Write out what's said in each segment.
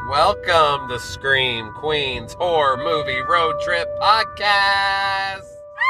Welcome to Scream Queens Horror Movie Road Trip Podcast.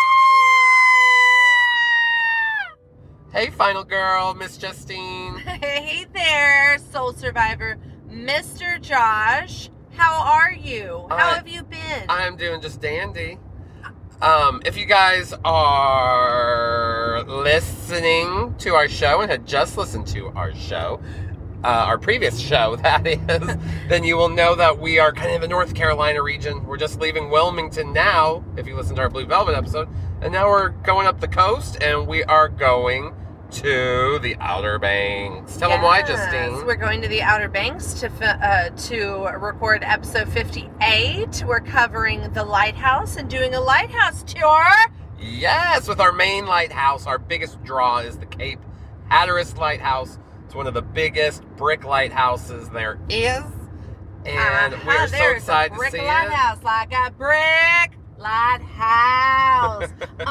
Hey, final girl, Miss Justine. Hey there, soul survivor, Mr. Josh. How are you? How have you been? I'm doing just dandy. If you guys are listening to our show and had just listened to our show, our previous show, that is, then you will know that we are kind of in the North Carolina region. We're just leaving Wilmington now, if you listen to our Blue Velvet episode, and now we're going up the coast, and we are going to the Outer Banks. Tell them why, Justine. We're going to the Outer Banks to record episode 58. We're covering the lighthouse and doing a lighthouse tour. Yes, with our main lighthouse. Our biggest draw is the Cape Hatteras Lighthouse. It's one of the biggest brick lighthouses there is. And we're so excited to see it. Lighthouse, like a brick lighthouse.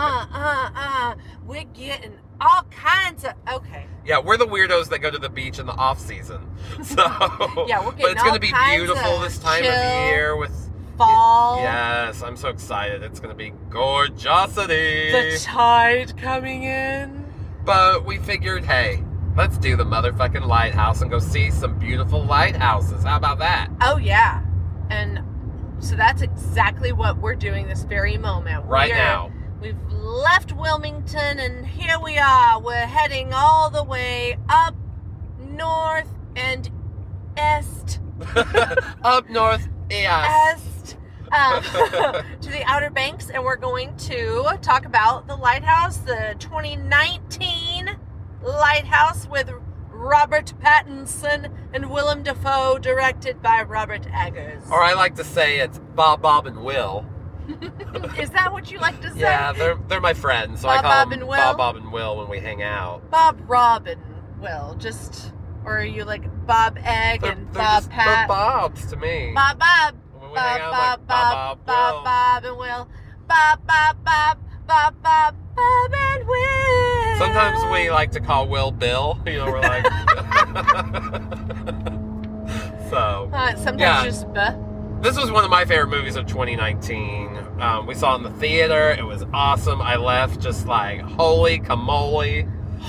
We're getting all kinds of... Okay. Yeah, we're the weirdos that go to the beach in the off season. So yeah, we're getting but it's going to be kinds beautiful of this time chill of year with fall. Yes, I'm so excited. It's going to be gorgeosity. The tide coming in. But we figured, hey, let's do the motherfucking lighthouse and go see some beautiful lighthouses. How about that? Oh, yeah. And so that's exactly what we're doing this very moment. Now. We've left Wilmington, and here we are. We're heading all the way up north and east. Up north, east. To the Outer Banks, and we're going to talk about the lighthouse, the 2019 lighthouse with Robert Pattinson and Willem Dafoe, directed by Robert Eggers. Or I like to say it's Bob, and Will. Is that what you like to say? Yeah, they're my friends, so I call them Bob, and Will when we hang out. Bob, Rob, and Will, or are you like Bob Egg and Bob Pat? They're Bobs to me. Bob. When we hang out, like Bob, and Will. Bob, and Will. Sometimes we like to call Will Bill. You know, we're like... So... sometimes just buh. This was one of my favorite movies of 2019. We saw it in the theater. It was awesome. I left just like, holy camole.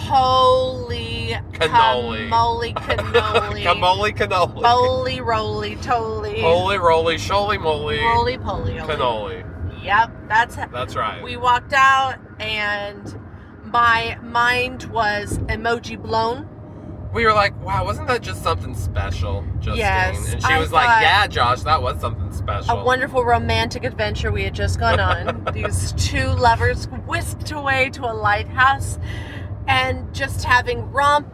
Holy cannoli. Camole cannoli. Camole cannoli. Holy roly toly. Holy roly sholy moly. Roly poly. Cannoli. Yep, that's right. We walked out and my mind was emoji blown. We were like, wow, wasn't that just something special, Justine? Yes. And she was like, yeah, Josh, that was something special. A wonderful romantic adventure we had just gone on. These two lovers whisked away to a lighthouse and just having romp.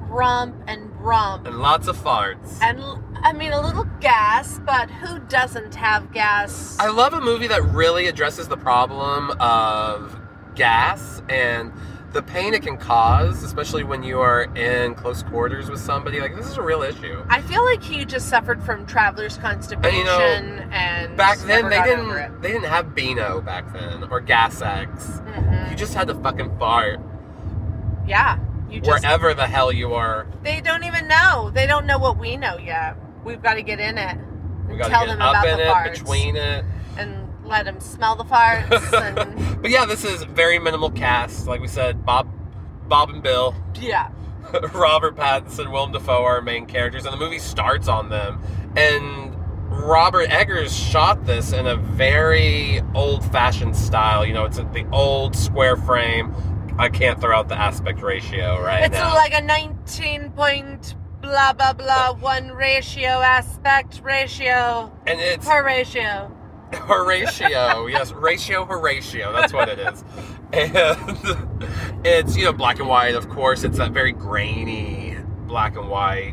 And lots of farts. And, I mean, a little gas, but who doesn't have gas? I love a movie that really addresses the problem of gas and the pain it can cause, especially when you are in close quarters with somebody. Like, this is a real issue. I feel like he just suffered from traveler's constipation, and back then they didn't have Beano back then, or Gas X. Mm-hmm. You just had to fucking fart. Yeah. Wherever the hell you are. They don't even know. They don't know what we know yet. We've got to get in it. We got to tell get them up about in the it, farts. between it. And let them smell the farts. And... But yeah, this is very minimal cast. Like we said, Bob and Bill. Yeah. Robert Pattinson, Willem Dafoe are our main characters, and the movie starts on them. And Robert Eggers shot this in a very old-fashioned style. You know, it's the old square frame. I can't throw out the aspect ratio now. It's like a 19 point blah, blah, blah, 1 ratio, aspect ratio. And it's... Horatio. Horatio, yes, ratio Horatio, that's what it is. And it's, black and white, of course. It's that very grainy black and white.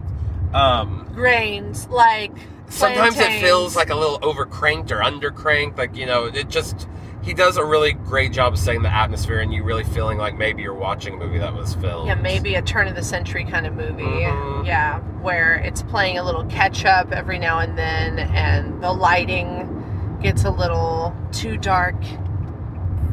Grains, like sometimes plantains. It feels like a little overcranked or undercranked. Like, it just... He does a really great job of setting the atmosphere and you really feeling like maybe you're watching a movie that was filmed. Yeah, maybe a turn-of-the-century kind of movie. Mm-hmm. Yeah, where it's playing a little catch-up every now and then, and the lighting gets a little too dark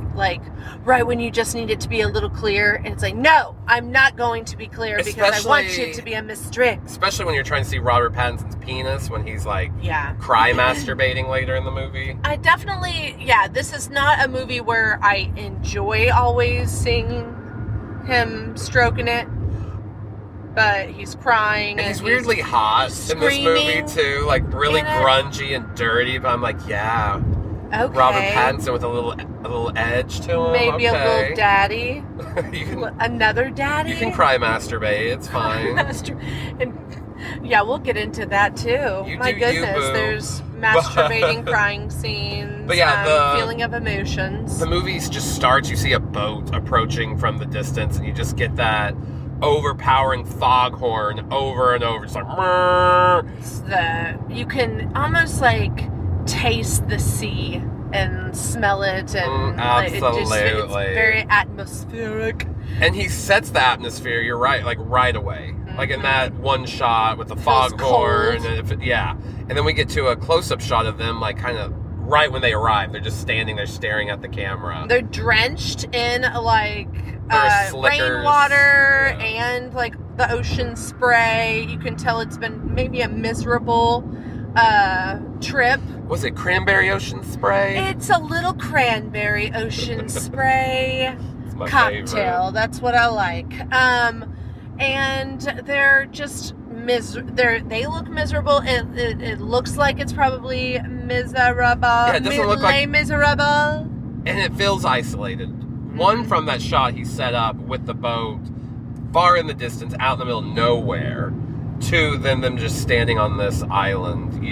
like right when you just need it to be a little clear, and it's like, no, I'm not going to be clear because I want you to be a mystery. Especially when you're trying to see Robert Pattinson's penis when he's like Yeah. cry masturbating later in the movie. I definitely, this is not a movie where I enjoy always seeing him stroking it, but he's crying. And he's weirdly hot in this movie too, like really grungy and dirty, but I'm like, yeah. Okay. Robert Pattinson with a little edge to him. Maybe a little daddy. Another daddy. You can cry masturbate, it's fine. Yeah, we'll get into that too. My goodness, there's masturbating, crying scenes. But yeah, the feeling of emotions. The movie just starts. You see a boat approaching from the distance, and you just get that overpowering foghorn over and over. It's like you can almost like taste the sea and smell it, and absolutely, it's very atmospheric. And he sets the atmosphere. You're right, like right away. Like in that one shot with the foghorn, and then we get to a close-up shot of them, like kind of right when they arrive. They're just standing there staring at the camera. They're drenched in like rainwater and like the ocean spray. You can tell it's been maybe a miserable trip. Was it cranberry ocean spray? It's a little cranberry ocean spray It's my cocktail. favorite. That's what I like. And they're just they look miserable. It looks like it's probably miserable. Yeah, it doesn't look like miserable. And it feels isolated. One, from that shot he set up with the boat far in the distance, out in the middle of nowhere. Two, then them just standing on this island.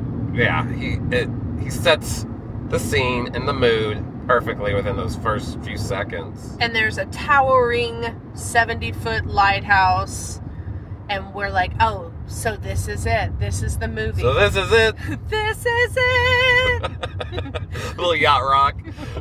He sets the scene and the mood perfectly within those first few seconds. And there's a towering 70-foot lighthouse, and we're like, oh, so this is it. This is the movie. So this is it. This is it. Little yacht rock.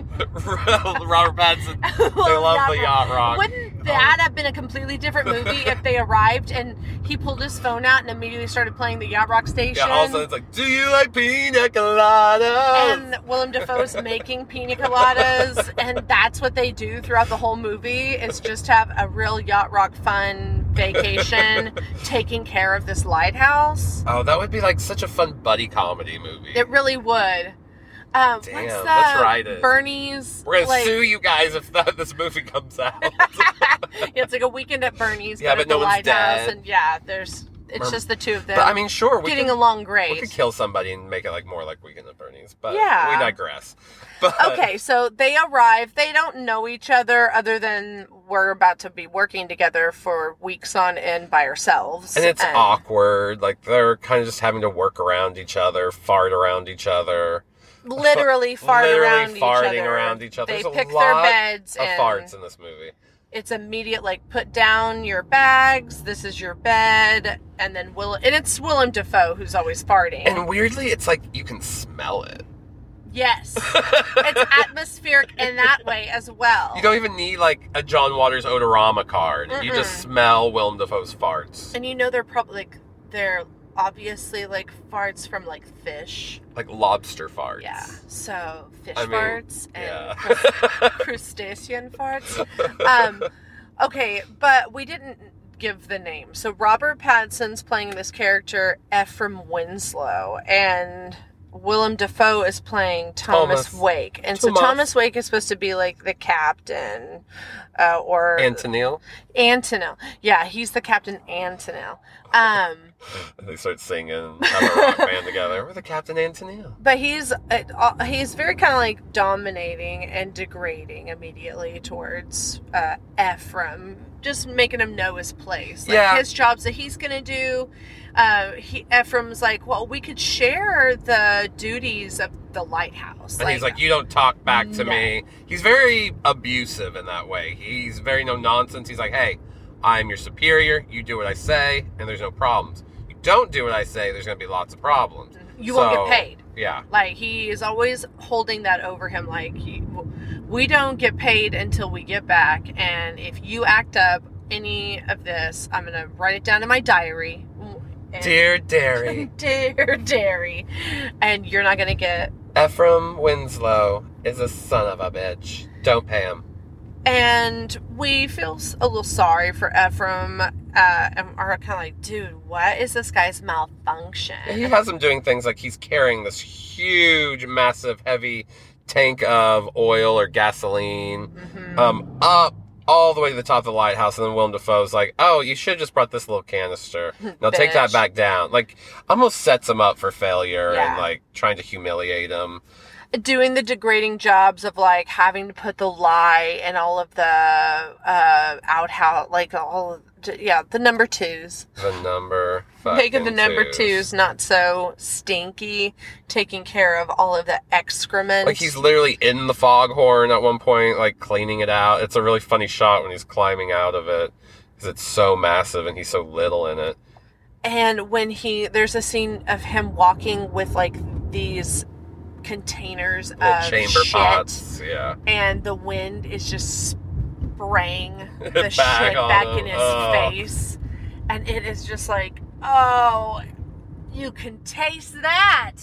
Robert Pattinson. They love the yacht rock. Wouldn't that have been a completely different movie if they arrived and he pulled his phone out and immediately started playing the yacht rock station? Yeah, also it's like, do you like pina coladas? And Willem Dafoe's making pina coladas, and that's what they do throughout the whole movie, is just have a real yacht rock fun vacation taking care of this lighthouse. Oh, that would be like such a fun buddy comedy movie. It really would. Damn, let's write it. Bernie's. We're gonna sue you guys if this movie comes out. It's like a weekend at Bernie's. Yeah, but no one's dead. And it's just the two of them. But I mean, sure, getting along great. We could kill somebody and make it like more like Weekend at Bernie's, but we digress. But, okay, so they arrive. They don't know each other than we're about to be working together for weeks on end by ourselves. And it's awkward. Like, they're kind of just having to work around each other, fart around each other. Literally farting around each other. They There's pick a lot their beds of and farts in this movie. It's immediate, like, put down your bags, this is your bed, and then it's Willem Dafoe who's always farting. And weirdly, it's like you can smell it. Yes. It's atmospheric in that way as well. You don't even need, like, a John Waters Odorama card. Mm-mm. You just smell Willem Dafoe's farts. And you know they're probably, like, they're obviously, like, farts from, like, fish. Like lobster farts. Yeah. So, farts and crustacean farts. Okay, but we didn't give the name. So, Robert Pattinson's playing this character, Ephraim Winslow, and Willem Dafoe is playing Thomas Wake. And so Thomas Wake is supposed to be like the captain, or... Antonil? Yeah, he's the Captain Antonil. They start singing, have a rock band together. We're the Captain Antonil. But he's very kind of like dominating and degrading immediately towards Ephraim, just making him know his place. Like his jobs that he's going to do. Ephraim's like, well, we could share the duties of the lighthouse. And he's like, you don't talk back to me. He's very abusive in that way. He's very no nonsense. He's like, hey, I'm your superior. You do what I say, and there's no problems. You don't do what I say, there's going to be lots of problems. You won't get paid. Yeah. Like, he is always holding that over him. Like, we don't get paid until we get back. And if you act up any of this, I'm going to write it down in my diary. Dear Derry. Dear Derry. And you're not going to get... Ephraim Winslow is a son of a bitch. Don't pay him. And we feel a little sorry for Ephraim, and are kind of like, dude, what is this guy's malfunction? He has him doing things like he's carrying this huge, massive, heavy tank of oil or gasoline up all the way to the top of the lighthouse, and then Willem Dafoe's like, oh, you should have just brought this little canister. Now take that back down. Like, almost sets him up for failure and, like, trying to humiliate him. Doing the degrading jobs of, like, having to put the lye and all of the outhouse, like, the number twos. Making the number twos not so stinky, taking care of all of the excrement. Like, he's literally in the foghorn at one point, like, cleaning it out. It's a really funny shot when he's climbing out of it, because it's so massive and he's so little in it. And when there's a scene of him walking with, like, these containers of chamber shit, pots, yeah, and the wind is just spraying the shit back in his face, and it is just like, oh, you can taste that.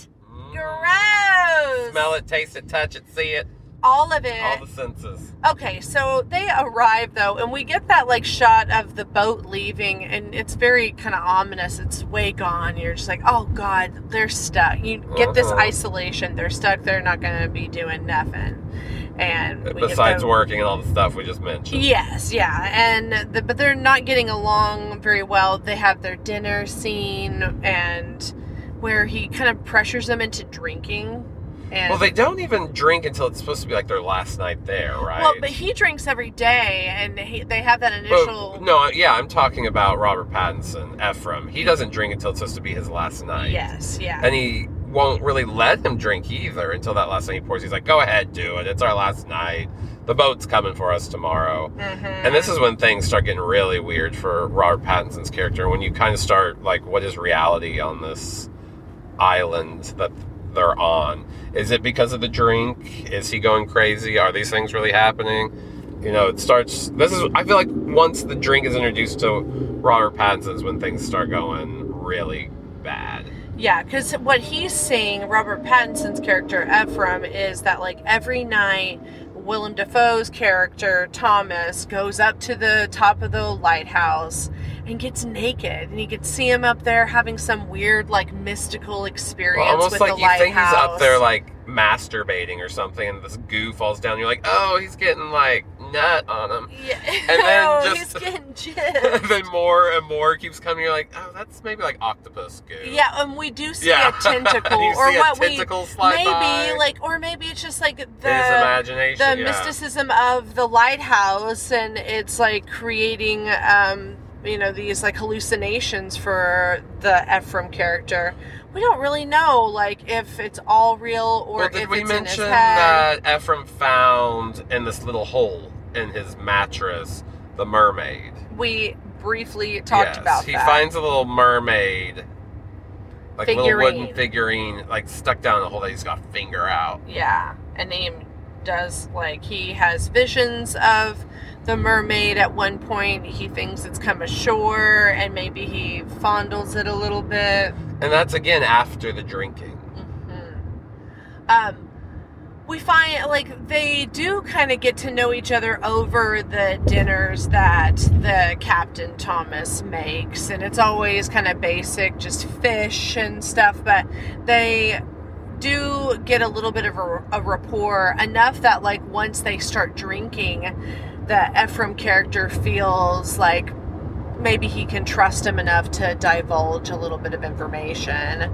Gross. Smell it, taste it, touch it, see it. All of it. All the senses. Okay, so they arrive, though, and we get that, like, shot of the boat leaving, and it's very kind of ominous. It's way gone. You're just like, oh, God, they're stuck. You get this isolation. They're stuck. They're not going to be doing nothing. And besides working and all the stuff we just mentioned. Yes, yeah. But they're not getting along very well. They have their dinner scene, and where he kind of pressures them into drinking. And, well, they don't even drink until it's supposed to be like their last night there, right? Well, but he drinks every day, and they have that initial... I'm talking about Robert Pattinson, Ephraim. He doesn't drink until it's supposed to be his last night. Yes, yeah. And he won't really let him drink either until that last night he pours. He's like, go ahead, do it. It's our last night. The boat's coming for us tomorrow. Mm-hmm. And this is when things start getting really weird for Robert Pattinson's character, when you kind of start, like, what is reality on this island that they're on? Is it because of the drink? Is he going crazy? Are these things really happening? You know, it starts... I feel like once the drink is introduced to Robert Pattinson is when things start going really bad. Yeah, because what he's saying, Robert Pattinson's character, Ephraim, is that, like, every night, Willem Dafoe's character, Thomas, goes up to the top of the lighthouse and gets naked, and you could see him up there having some weird, like, mystical experience with the lighthouse. Almost like you think he's up there, like, masturbating or something, and this goo falls down, and you're like, oh, he's getting, like, nut on him. Yeah. And then he's getting jizzed. And then more and more keeps coming, you're like, oh, that's maybe like octopus goo. Yeah, and we do see a tentacle. You or see what a tentacle slide maybe, by. like, or maybe it's just like his imagination, mysticism of the lighthouse, and it's like creating these like hallucinations for the Ephraim character. We don't really know, like, if it's all real or if it's in his head. Did we mention that Ephraim found in this little hole in his mattress the mermaid? We briefly talked about that. He finds a little mermaid, like a little wooden figurine, like stuck down in the hole that he's got a finger out. Yeah, and he does, like, he has visions of the mermaid at one point. He thinks it's come ashore, and maybe he fondles it a little bit. And that's, again, after the drinking. Mm-hmm. We find, like, they do kind of get to know each other over the dinners that the Captain Thomas makes. And it's always kind of basic, just fish and stuff. But they do get a little bit of a rapport, enough that, like, once they start drinking, the Ephraim character feels like maybe he can trust him enough to divulge a little bit of information.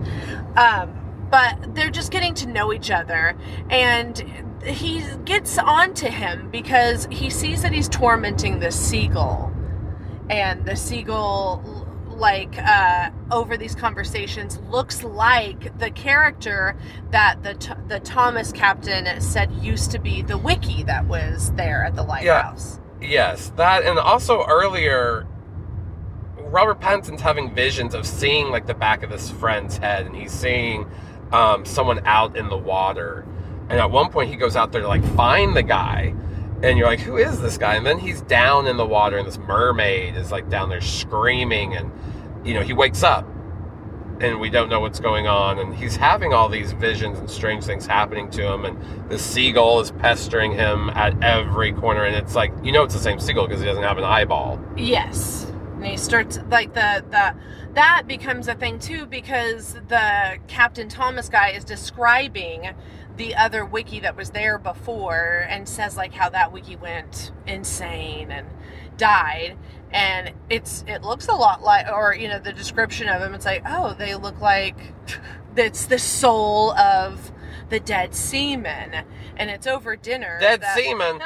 But they're just getting to know each other, and he gets on to him because he sees that he's tormenting the seagull, and the seagull, like, over these conversations, looks like the character that the Thomas captain said used to be the Wiki that was there at the lighthouse. Yeah. Yes, that, and also earlier, Robert Pattinson's having visions of seeing, like, the back of his friend's head, and he's seeing someone out in the water. And at one point he goes out there to, like, find the guy, and you're like, who is this guy? And then he's down in the water, and this mermaid is, like, down there screaming, and, you know, he wakes up, and we don't know what's going on, and he's having all these visions and strange things happening to him, and the seagull is pestering him at every corner, and it's like, it's the same seagull because he doesn't have an eyeball. Yes. And he starts, like, that becomes a thing, too, because the Captain Thomas guy is describing the other wiki that was there before and says, like, how that wiki went insane and died. And it looks a lot like, or, the description of him, it's like, oh, they look like it's the soul of the dead seaman. And it's over dinner. Seaman.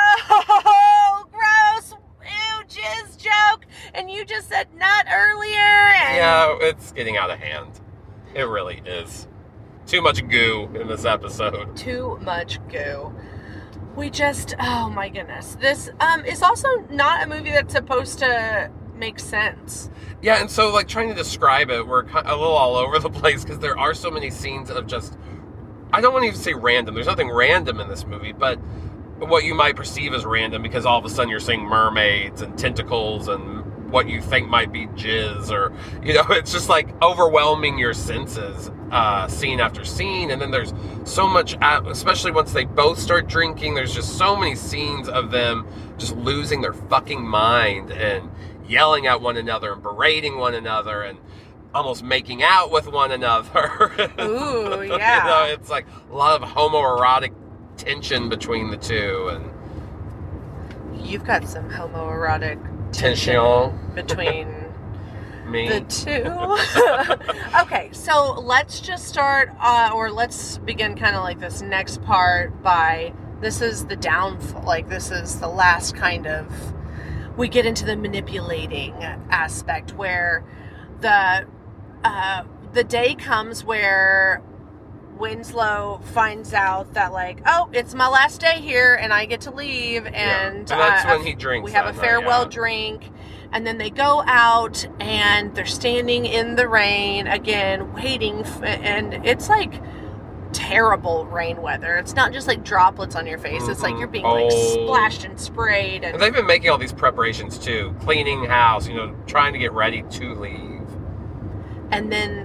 Oh, gross. Ew, jizz joke. And you just said nut earlier. Yeah, it's getting out of hand. It really is. Too much goo in this episode. Too much goo. Oh my goodness. This is also not a movie that's supposed to make sense. Yeah, and so, like, trying to describe it, we're a little all over the place because there are so many scenes of just, I don't want to even say random. There's nothing random in this movie, but what you might perceive as random because all of a sudden you're seeing mermaids and tentacles and what you think might be jizz, or, it's just like overwhelming your senses, scene after scene. And then there's so much, especially once they both start drinking, there's just so many scenes of them just losing their fucking mind and yelling at one another and berating one another and almost making out with one another. Ooh, yeah. It's like a lot of homoerotic tension between the two, and you've got some homoerotic tension between me. The two. Okay, so let's just start, or let's begin kind of like this next part by, this is the downfall, like this is the last kind of, we get into the manipulating aspect where the day comes where Winslow finds out that, like, oh, it's my last day here and I get to leave, and that's when he drinks. We have a farewell drink, and then they go out and they're standing in the rain again, waiting, and it's like terrible rain weather. It's not just like droplets on your face. It's like you're being like splashed and sprayed. And they've been making all these preparations too, cleaning house, trying to get ready to leave. And then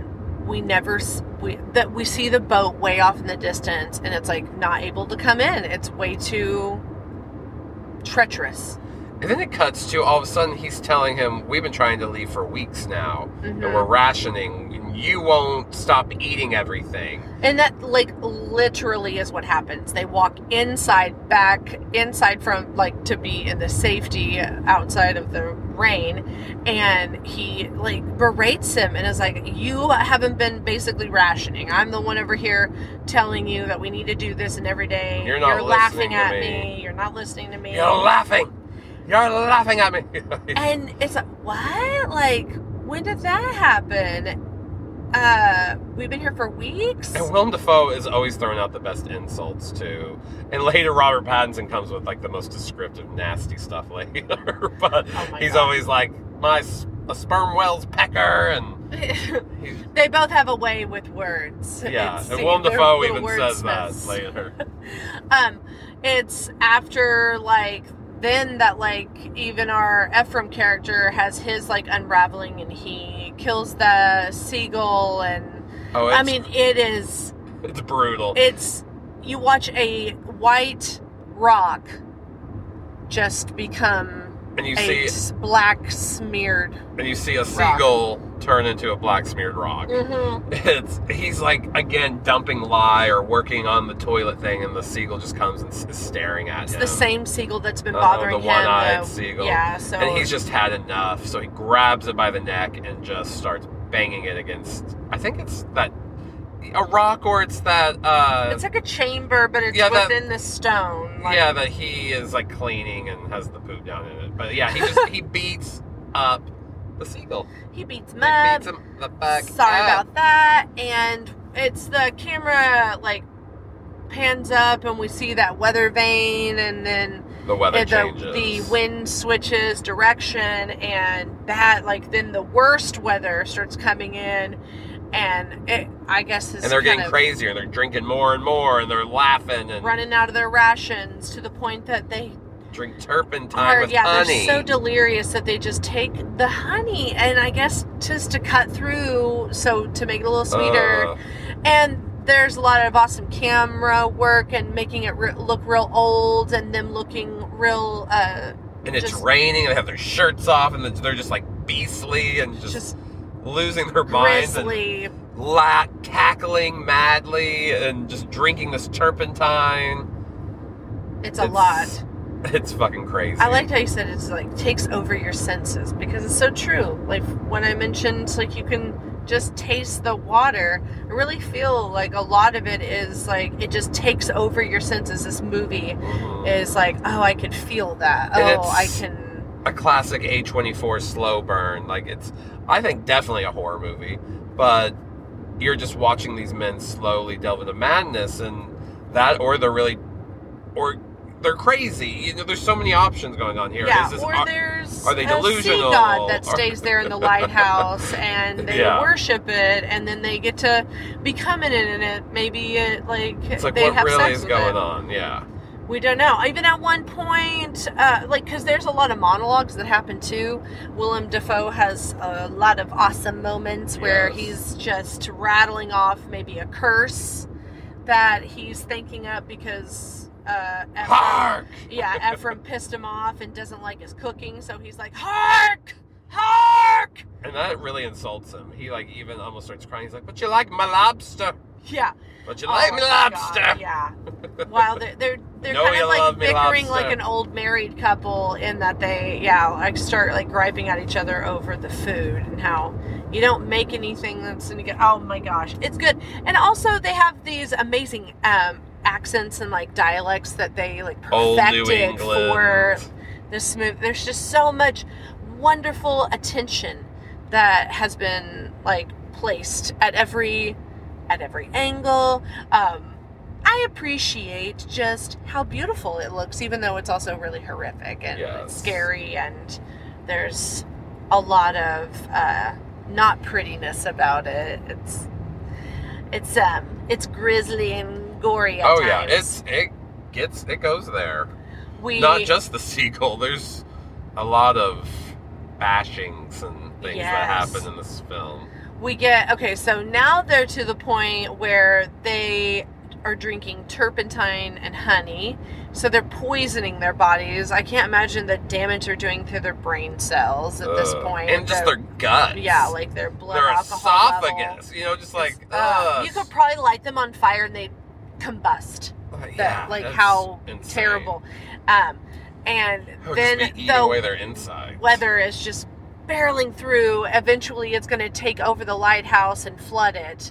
we see the boat way off in the distance, and it's like not able to come in. It's way too treacherous. And then it cuts to, all of a sudden, he's telling him, we've been trying to leave for weeks now, and we're rationing, and you won't stop eating everything. And that, like, literally is what happens. They walk back inside from, like, to be in the safety outside of the rain, and he, like, berates him and is like, you haven't been basically rationing. I'm the one over here telling you that we need to do this, and every day you're laughing at me. You're not listening to me. You're laughing at me. And it's like, what? Like, when did that happen? We've been here for weeks. And Willem Dafoe is always throwing out the best insults too. And later Robert Pattinson comes with like the most descriptive, nasty stuff later. But he's always like, a sperm whale's pecker, and they both have a way with words. Yeah, and Willem Dafoe even says that later. It's after, like, then that, like, even our Ephraim character has his, like, unraveling, and he kills the seagull, and it's brutal. You watch a white rock just become and you see black smeared, and you see a seagull turn into a black smeared rock. He's like, again, dumping lye or working on the toilet thing, and the seagull just comes and is staring at him. It's the same seagull that's been bothering him. The one-eyed seagull. Yeah, and he's just had enough, so he grabs it by the neck and just starts banging it against, I think it's a rock, or it's that it's like a chamber, but it's within the stone. Like, that he is like cleaning and has the poop down in it. But yeah, he beats up the seagull. He beats him up. Beats him the fuck Sorry up. about that. And it's the camera like pans up, and we see that weather vane, and then the weather changes. The wind switches direction, and that, like, then the worst weather starts coming in. And I guess is, and they're getting crazier, and they're drinking more and more, and they're laughing and running out of their rations to the point that they drink turpentine with they're honey. so delirious that they just take the honey and I guess just to cut through, so to make it a little sweeter. And there's a lot of awesome camera work and making it look real old and them looking real... and it's raining, and they have their shirts off, and they're just like beastly and just losing their minds. Grizzly. And cackling madly and just drinking this turpentine. It's a lot. It's fucking crazy. I liked how you said it's like takes over your senses, because it's so true. Like when I mentioned like you can just taste the water, I really feel like a lot of it is like it just takes over your senses. This movie is like, oh, I could feel that. And I can. A classic A24 slow burn. Like it's, I think, definitely a horror movie, but you're just watching these men slowly delve into madness, and that, or they're crazy. You know, there's so many options going on here. Yeah, there's are they delusional? A sea god that stays there in the lighthouse, and they worship it, and then they get to become in it. Maybe it's like, they what have really sex is with going it. on? Yeah. We don't know. Even at one point, because there's a lot of monologues that happen too. Willem Dafoe has a lot of awesome moments where he's just rattling off maybe a curse that he's thinking up because Ephraim pissed him off and doesn't like his cooking, so he's like, hark! Hark! And that really insults him. He like even almost starts crying. He's like, "But you like my lobster?" Yeah. "But you like my lobster?" God, yeah. While they're kind of like bickering like an old married couple, in that they like start like griping at each other over the food and how you don't make anything that's gonna get. Oh my gosh, it's good. And also they have these amazing accents and like dialects that they like perfected for this movie. There's just so much wonderful attention that has been like placed at every angle. I appreciate just how beautiful it looks, even though it's also really horrific and scary, and there's a lot of not prettiness about it. It's grisly and gory at times. It goes there. Not just the seagull. There's a lot of bashings and things that happen in this film. So now they're to the point where they are drinking turpentine and honey, so they're poisoning their bodies. I can't imagine the damage they're doing to their brain cells at this point. And just their guts. Yeah, like their blood their alcohol esophagus. level. You know, just like, you could probably light them on fire and they'd combust. How insane. Terrible. And then just be eating away their insides. Weather is just barreling through. Eventually it's going to take over the lighthouse and flood it.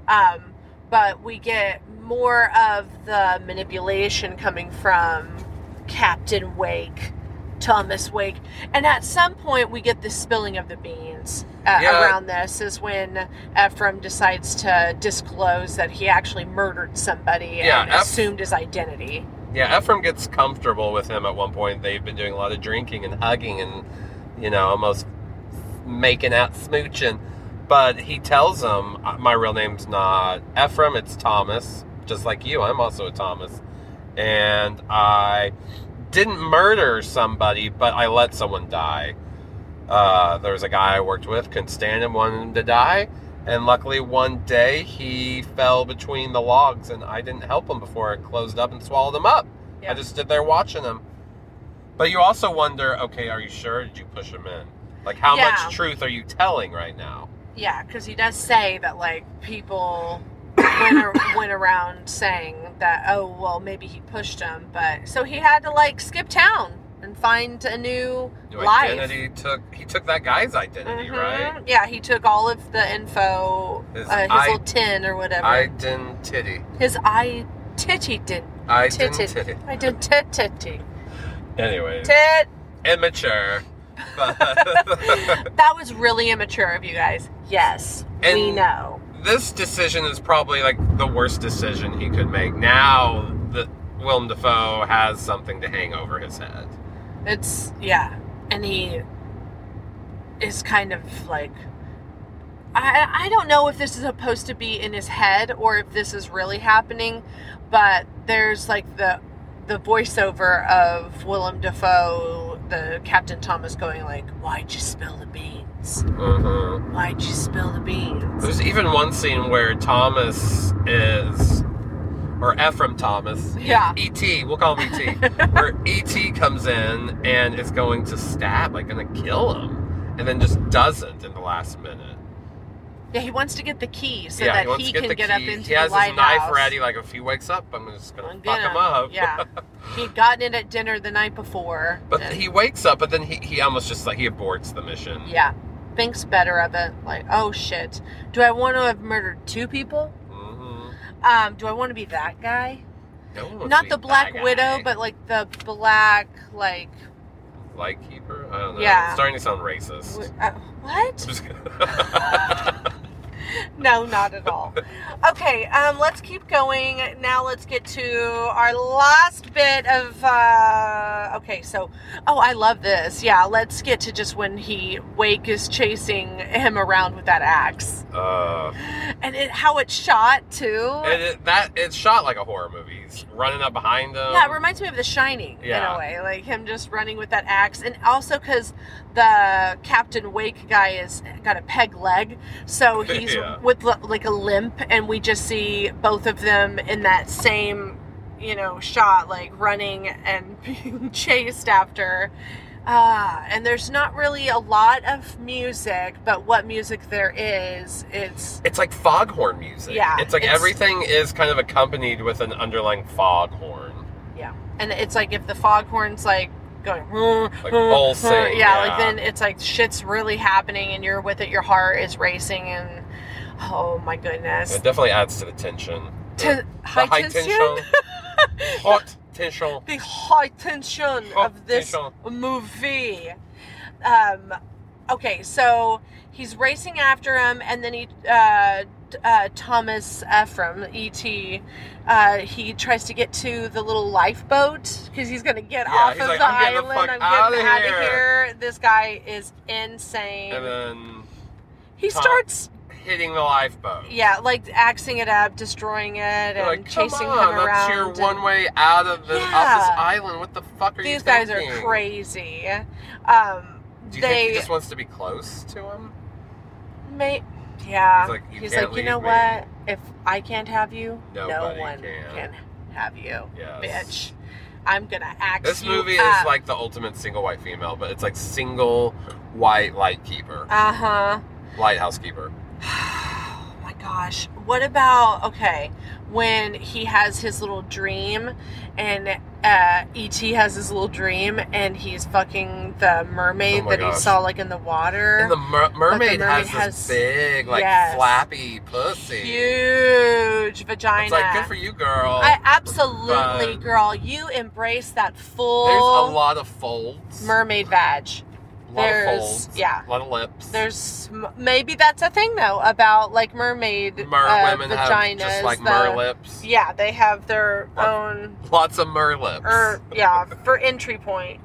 But we get more of the manipulation coming from Captain Wake, Thomas Wake. And at some point we get the spilling of the beans around this is when Ephraim decides to disclose that he actually murdered somebody and assumed his identity. Yeah, Ephraim gets comfortable with him at one point. They've been doing a lot of drinking and hugging and, almost making out, smooching. But he tells him, my real name's not Ephraim, it's Thomas. Just like you, I'm also a Thomas. And I didn't murder somebody, but I let someone die. There was a guy I worked with, couldn't stand him, wanted him to die. And luckily one day he fell between the logs and I didn't help him before it closed up and swallowed him up. Yeah. I just stood there watching him. But you also wonder, okay, are you sure? Did you push him in? Like, how much truth are you telling right now? Yeah, because he does say that, like, people went around saying that, oh, well, maybe he pushed him. But so he had to, like, skip town and find a new life. He took that guy's identity, right? Yeah, he took all of the info, his little tin or whatever. Identity. His identity. Identity. Anyway. Tit. Immature. That was really immature of you guys. Yes, and we know. This decision is probably like the worst decision he could make. Now that Willem Dafoe has something to hang over his head. And he is kind of like, I don't know if this is supposed to be in his head or if this is really happening, but there's like the the voiceover of Willem Dafoe, the Captain Thomas, going like, "Why'd you spill the beans? Why'd you spill the beans?" There's even one scene where Thomas is, or Ephraim Thomas, E.T., we'll call him E.T., where E.T. comes in and is going to stab, like going to kill him, and then just doesn't in the last minute. Yeah, he wants to get the key so that he can get up into he has the lighthouse. his knife ready, like if he wakes up, I'm just going to fuck him up. Yeah. He'd gotten it at dinner the night before. But he wakes up, but then he almost just like, he aborts the mission. Yeah. Thinks better of it. Like, oh shit. Do I want to have murdered 2 people? Do I want to be that guy? No one wants Not to be the Black that Widow, guy. but like the black, like... Lightkeeper? I don't know. Yeah. It's starting to sound racist. What? Just kidding. No, not at all. Okay, let's keep going. Now let's get to our last bit of, okay, so, I love this. Yeah, let's get to just when Wake is chasing him around with that axe. And how it's shot, too. It's shot like a horror movie. He's running up behind him. Yeah, it reminds me of The Shining, in a way. Like, him just running with that axe. And also because the Captain Wake guy has got a peg leg, so he's with, like, a limp, and we just see both of them in that same, shot, like, running and being chased after. And there's not really a lot of music, but what music there is, it's like foghorn music. Yeah. It's like everything is kind of accompanied with an underlying foghorn. Yeah. And it's like if the foghorn's like going like pulsing. like then it's like shit's really happening and you're with it, your heart is racing, and oh my goodness. It definitely adds to the tension. High tension? Hot tension. The high tension of this movie. Okay, so he's racing after him, and then Thomas Ephraim, E.T., he tries to get to the little lifeboat because he's going to get off of like, the I'm island. getting I'm getting out of here. here. This guy is insane. And then he starts hitting the lifeboat. Yeah, like axing it up, destroying it, and like, chasing him that's around. your one way out of off this island. What the fuck are you thinking? These guys are crazy. Do you think he just wants to be close to him? Yeah. He's like, you know what? If I can't have you, no Nobody one can have you, bitch. I'm gonna axe This you movie up. is like the ultimate single white female, but it's like single white lightkeeper. Lighthouse keeper. Oh my gosh. What about, when he has his little dream and E.T. has his little dream and he's fucking the mermaid he saw like in the water. And the mermaid has this big, like, flappy pussy. Huge vagina. It's like, good for you, girl. Absolutely, girl. You embrace that full... There's a lot of folds. Mermaid vag. A lot of folds. Yeah. A lot of lips. There's... Maybe that's a thing, though, about, like, mermaid women vaginas. have just, like, mer lips. Yeah, they have their own... Lots of mer lips. For entry point.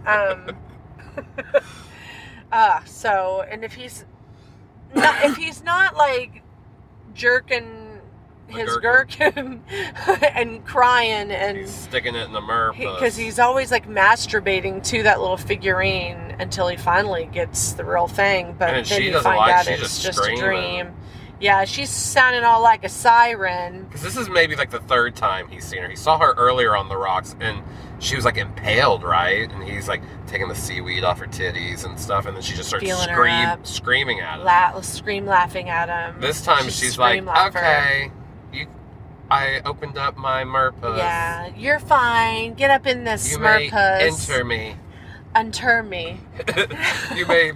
So, and if he's not, like, jerking his gherkin and crying and he's sticking it in the mer because he's always like masturbating to that little figurine until he finally gets the real thing, but then you find out it's just a dream. Yeah, she's sounding all like a siren. Because this is maybe like the 3rd time he's seen her. He saw her earlier on the rocks, and she was like impaled, right? And he's like taking the seaweed off her titties and stuff, and then she just starts screaming at him. Laughing at him. This time she's like, okay, I opened up my merpuss. Yeah, you're fine. Get up in this merpuss. Enter me. Unter me. You may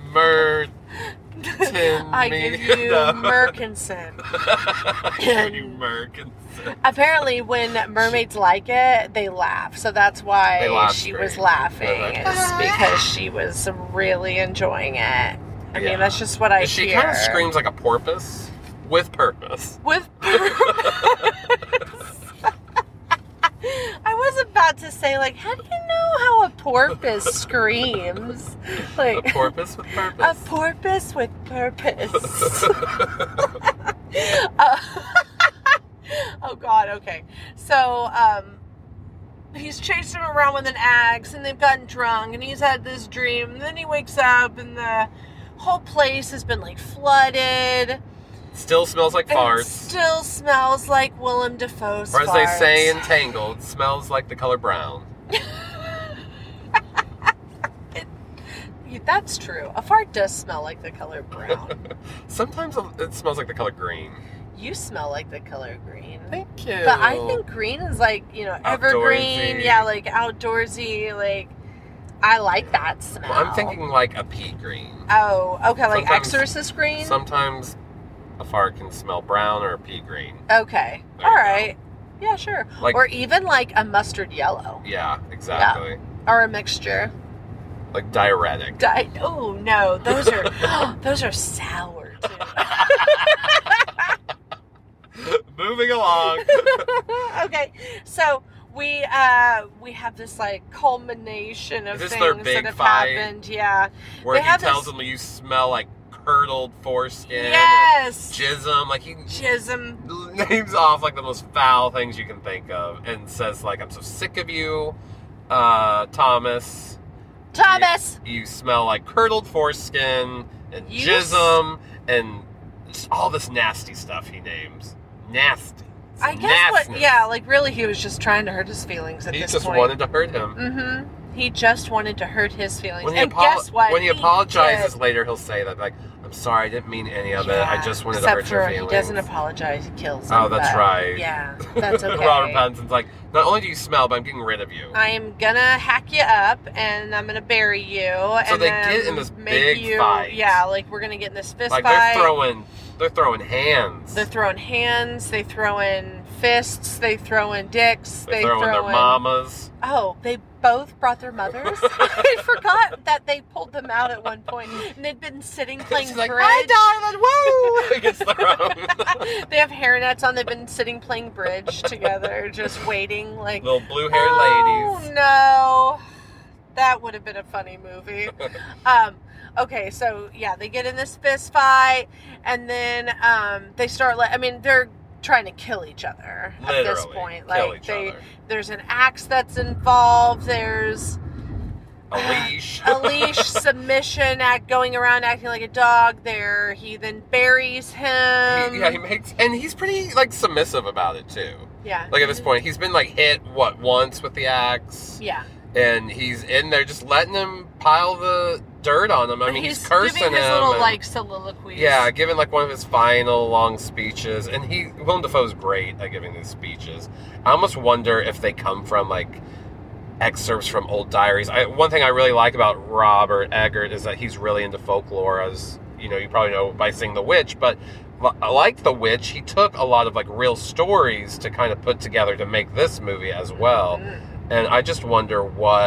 I give you Merkinson. Apparently, when mermaids like it, they laugh. So that's why she was laughing. Is because she was really enjoying it. I mean, that's just what I hear. She kind of screams like a porpoise with purpose. With purpose. I was about to say, like, how do you know how a porpoise screams? Like, a porpoise with purpose. A porpoise with purpose. Oh, God, okay. So, he's chasing him around with an axe, and they've gotten drunk, and he's had this dream, and then he wakes up, and the whole place has been, like, flooded. Still smells like farts. It still smells like Willem Dafoe's Or as farts. they say in Tangled, smells like the color brown. That's true. A fart does smell like the color brown. Sometimes it smells like the color green. You smell like the color green. Thank you. But I think green is like, evergreen. Outdoorsy. Yeah, like outdoorsy. Like, I like that smell. Well, I'm thinking like a pea green. Oh, okay, like Sometimes- exorcist green? Sometimes a fart can smell brown or a pea green. Okay. There you All right. Yeah, sure. Like- or even like a mustard yellow. Yeah, exactly. Or a mixture. Like diuretic. Oh, no. Those are those are sour, too. Moving along. Okay, so we have this like culmination of Is this things their big that have fight? happened. Yeah. Where They he have tells this- them you smell like curdled foreskin. Yes. Jism. Like he Jism. names off like the most foul things you can think of and says like, I'm so sick of you, Thomas. Thomas. You smell like curdled foreskin and You jism and just all this nasty stuff he names. Nasty. It's I guess nastiness. like really he was just trying to hurt his feelings at He this just point. wanted to hurt him. Mm-hmm. He just wanted to hurt his feelings. When he, and guess what? when he apologizes did. later, he'll say that, like, I'm sorry, I didn't mean any of it. I just wanted to except hurt your for feelings. He doesn't apologize. He kills him. Oh, that's but right. Yeah, that's okay. Robert Pattinson's like, not only do you smell, but I'm getting rid of you. I am gonna hack you up and I'm gonna bury you. So and they then get in this make big fight. Yeah, like we're gonna get in this fist Like, fight. they're throwing hands. They're throwing hands. They throw in fists. They throw in dicks. They're throwing their mamas. Oh, they both brought their mothers. I forgot that they pulled them out at one point, and they'd been sitting playing She's bridge. like, hi, darling, woo! Against the room. They have hairnets on. They've been sitting playing bridge together, just waiting. Like Little blue-haired oh, ladies. no, that would have been a funny movie. Okay, so yeah, they get in this fist fight, and then they start. They're trying to kill each other at this Literally, point. kill Like each other. there's an axe that's involved. There's A leash. a leash submission act going around acting like a dog. There, he then buries him. He makes, and he's pretty like submissive about it too. Yeah. Like at this point, he's been like hit once with the axe, Yeah. and he's in there just letting him pile the dirt on him. I mean, he's cursing giving his him. little and- like soliloquies. yeah, giving like one of his final long speeches, and Willem Dafoe's great at giving these speeches. I almost wonder if they come from like excerpts from old diaries. One thing I really like about Robert Eggert is that he's really into folklore, as you probably know by seeing The Witch. But like The Witch, he took a lot of like real stories to kind of put together to make this movie as well. And I just wonder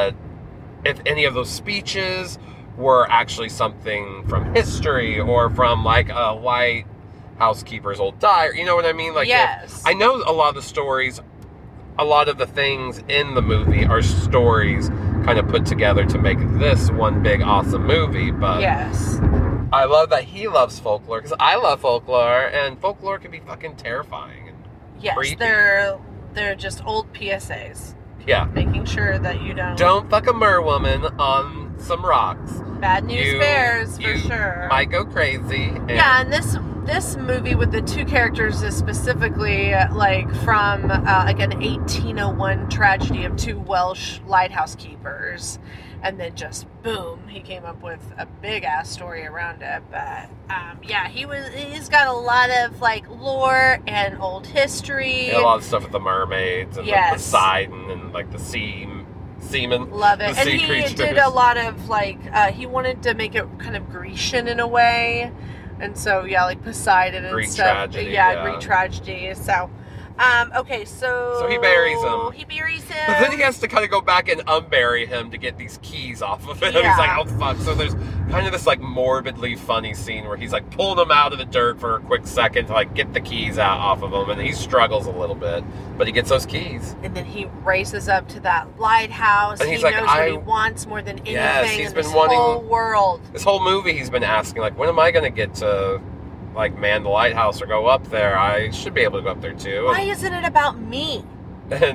if any of those speeches were actually something from history or from like a white housekeeper's old diary. You know what I mean? Like, yes. I know a lot of the stories, a lot of the things in the movie are stories kind of put together to make this one big awesome movie. But yes. I love that he loves folklore because I love folklore, and folklore can be fucking terrifying. And Yes, creepy. they're just old PSAs, yeah. making sure that you Don't fuck a merwoman on some rocks. bad news bears for you sure. might go crazy. And Yeah, and this movie with the two characters is specifically like from like an 1801 tragedy of two Welsh lighthouse keepers, and then just boom, he came up with a big ass story around it. But yeah, he's got a lot of like lore and old history. a lot of stuff with the mermaids and Yes. the Poseidon and like the seamen. Love it. The And sea he creatures. did a lot of like he wanted to make it kind of Grecian in a way. And so yeah, like Poseidon and Greek stuff. tragedy, Yeah, yeah. Greek tragedy. So okay, so he buries him. He buries him. But then he has to kind of go back and unbury him to get these keys off of him. Yeah. He's like, oh fuck. So there's kind of this like morbidly funny scene where he's like pulling him out of the dirt for a quick second to like get the keys out off of him, and he struggles a little bit, but he gets those keys. And then he races up to that lighthouse. And he's he like, knows what he wants more than anything Yes, he's in been this wanting- whole world. This whole movie he's been asking like, when am I going to get to like man the lighthouse or go up there? I should be able to go up there too. Why isn't it about me? And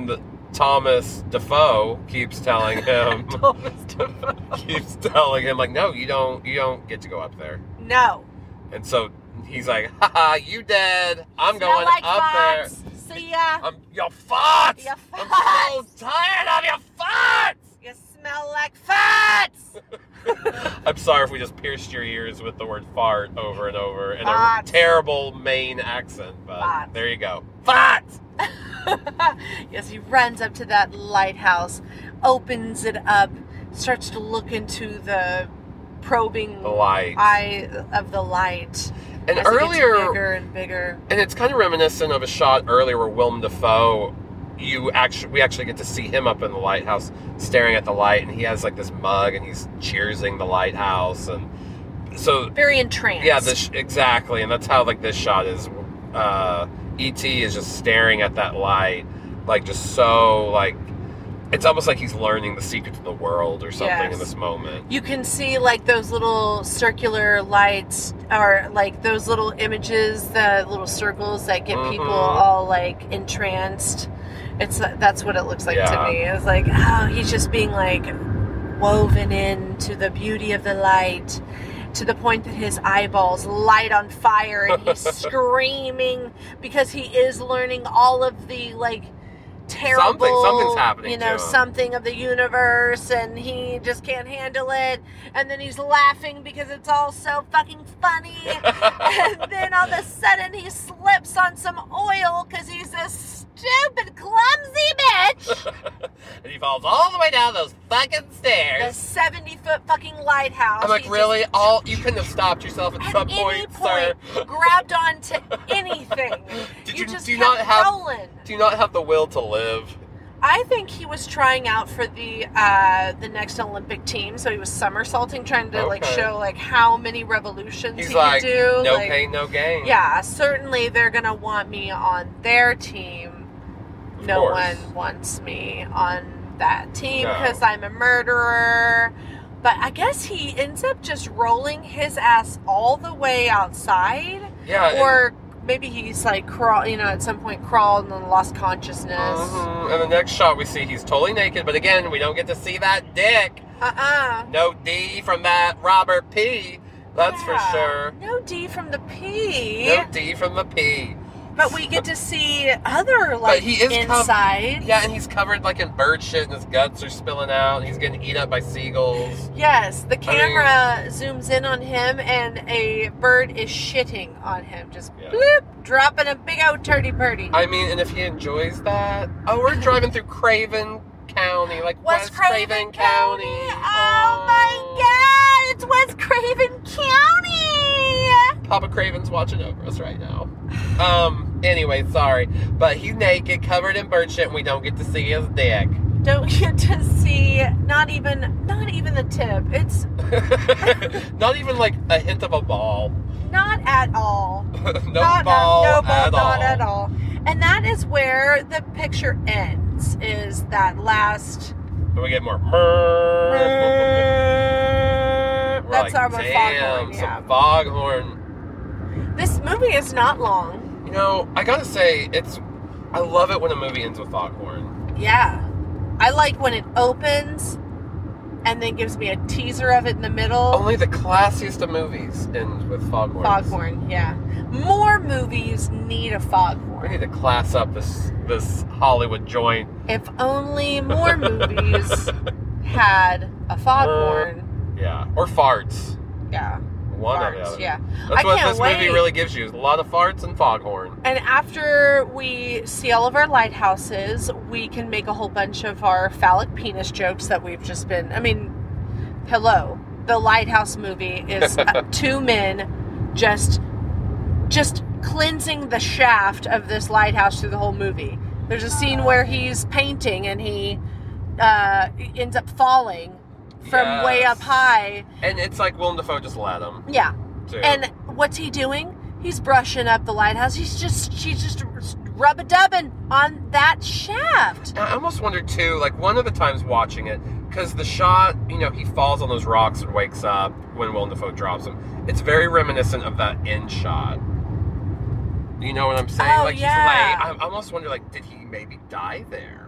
Thomas Defoe keeps telling him, keeps telling him, like, no, you don't get to go up there. No. And so he's like, haha, you dead. I'm Smell going like up farts. there. See ya. Your farts. Your I'm farts. so tired of your farts. You smell like farts. I'm sorry if we just pierced your ears with the word fart over and over in Farts. a terrible Maine accent, but Farts. there you go. Farts! Yes, he runs up to that lighthouse, opens it up, starts to look into the probing The light. eye of the light. And as it gets earlier, bigger and bigger. and it's kind of reminiscent of a shot earlier where Willem Dafoe, we actually get to see him up in the lighthouse staring at the light, and he has like this mug and he's cheersing the lighthouse, and so Very entranced. yeah, exactly, and that's how like this shot is. E.T. is just staring at that light, like just so like it's almost like he's learning the secrets of the world or something Yes. in this moment. You can see like those little circular lights, or like those little images, the little circles that get people all like entranced. That's what it looks like Yeah. to me. It's like, oh, he's just being like woven into the beauty of the light, to the point that his eyeballs light on fire and he's screaming because he is learning all of the like terrible Something's happening to him. something of the universe, and he just can't handle it, and then he's laughing because it's all so fucking funny. And then all of a sudden he slips on some oil because he's a stupid clumsy bitch. And he falls all the way down those fucking The stairs. 70-foot fucking lighthouse. I'm like, He really? just- You couldn't have stopped yourself at At some any point, sir. grabbed onto anything. Did you you- just do you kept not have- rolling. Do you not have the will to live? I think he was trying out for the next Olympic team, so he was somersaulting, trying to like Okay. show like how many revolutions He's he like, could do. no like, pain, no gain. Yeah, certainly they're gonna want me on their team. Of No course. one wants me on that team No. because I'm a murderer. But I guess he ends up just rolling his ass all the way outside, Yeah. or maybe he's like at some point crawled and then lost consciousness. And the next shot we see he's totally naked, but again, we don't get to see that dick. No D from that Robert P. That's for sure. No D from the P. No D from the P. But we get to see other But like he is inside. Yeah, and he's covered like in bird shit, and his guts are spilling out, and he's getting eaten up by seagulls. Yes, the camera zooms in on him, and a bird is shitting on him, just bloop, dropping a big old turdy purdy. I mean, and if he enjoys that, we're driving through Craven County, like West Craven County. Oh my God, it's West Craven County. Papa Craven's watching over us right now. Anyway, sorry, but he's naked, covered in bird shit, and we don't get to see his dick. Don't get to see not even the tip. It's Not even like a hint of a ball. not at all. No ball not at all. And that is where the picture ends. Is that last? Do we get more? That's our damn, foghorn. Yeah. some foghorn. This movie is not long. You know, I gotta say, I love it when a movie ends with foghorn. Yeah, I like when it opens and then gives me a teaser of it in the middle. Only the classiest of movies end with foghorns. Foghorn, yeah. More movies need a We foghorn. need to class up this Hollywood joint. If only more movies had a foghorn. Yeah, or farts. Yeah. One or the Farts, other. yeah. That's I what can't this wait. movie really gives you. A lot of farts and foghorn. And after we see all of our lighthouses, we can make a whole bunch of our phallic penis jokes that we've just been. I mean, hello. The Lighthouse movie is two men just cleansing the shaft of this lighthouse through the whole movie. There's a scene where he's painting and he ends up falling from way up high. And it's like Willem Dafoe just let him. Yeah. Too. And what's he doing? He's brushing up the lighthouse. She's just rub-a-dubbing on that shaft. I almost wondered too, like one of the times watching it, because the shot, he falls on those rocks and wakes up when Willem Dafoe drops him. It's very reminiscent of that end shot. You know what I'm saying? Oh, like yeah. he's like, I almost wonder, like, did he maybe die there?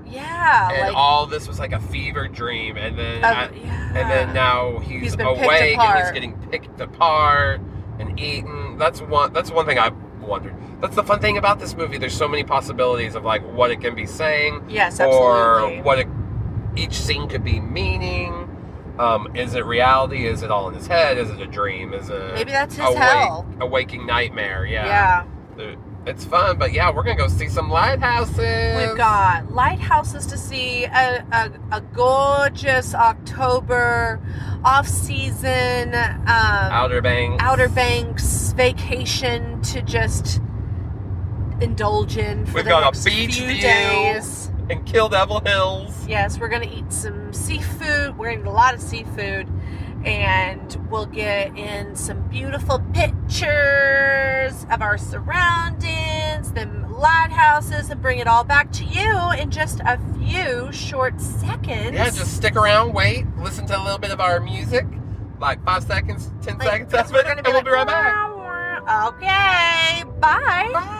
Yeah, and like all this was like a fever dream, and then yeah. and then now he's been awake picked and apart. he's getting picked apart and eaten. That's one thing I've wondered. That's the fun thing about this movie. There's so many possibilities of like what it can be saying, Yes, or absolutely. what each scene could be meaning. Is it reality? Is it all in his head? Is it a dream? Is it Maybe that's his hell. a waking nightmare? Yeah. It's fun, but yeah, we're gonna go see some lighthouses. We've got lighthouses to see, a gorgeous October off-season Outer Banks vacation to just indulge in for We've the got a next beach few view. days. and Kill Devil Hills. Yes, we're going to eat some seafood. We're going to eat a lot of seafood. And we'll get in some beautiful pictures of our surroundings, the lighthouses, and bring it all back to you in just a few short seconds. Yeah, just stick around, wait, listen to a little bit of our music, like 5 seconds, 10 seconds, Because we're gonna and we'll be right back. Okay, bye. Bye.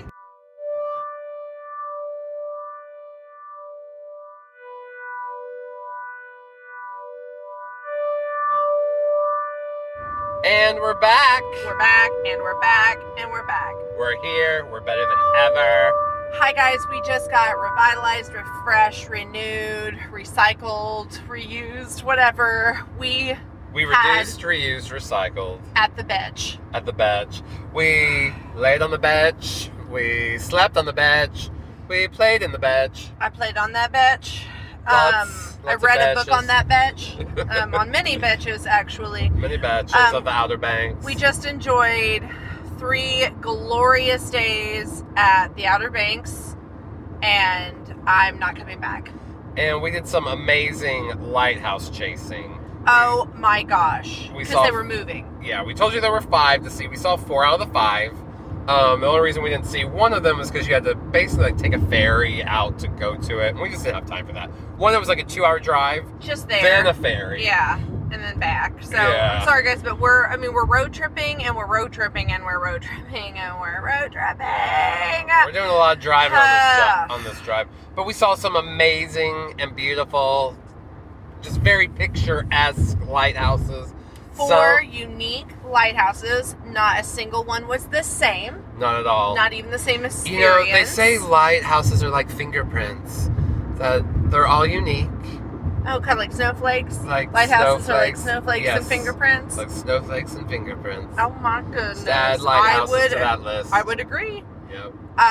And we're back. We're back, and we're back, and we're back. We're here. We're better than ever. Hi guys, we just got revitalized, refreshed, renewed, recycled, reused, whatever. We reduced, reused, recycled. At the bench. At the bench. We laid on the bench. We slept on the bench. We played in the bench. I played on that bench. Lots I of read a benches. book on that bench. On many benches, actually. Many benches of the Outer Banks. We just enjoyed 3 glorious days at the Outer Banks, and I'm not coming back. And we did some amazing lighthouse chasing. Oh my gosh. We Because saw- they were moving. Yeah, we told you there were 5 to see. We saw 4 out of the 5. The only reason we didn't see one of them was because you had to basically like take a ferry out to go to it. And we just didn't have time for that. One that was like a 2-hour drive, Just there. then a ferry. Yeah, and then back. So, Yeah. I'm sorry guys, but we're road tripping, and we're road tripping, and we're road tripping, and we're road tripping. We're doing a lot of driving on this drive. But we saw some amazing and beautiful, just very picturesque lighthouses. 4 unique lighthouses. Not a single one was the same. Not at all. Not even the same experience. You know, they say lighthouses are like fingerprints. That they're all unique. Oh, kind of like snowflakes? Like Lighthouses are like snowflakes. snowflakes Yes. and fingerprints? Like snowflakes and fingerprints. Oh my goodness. Add lighthouses to that list. I would agree. Yep.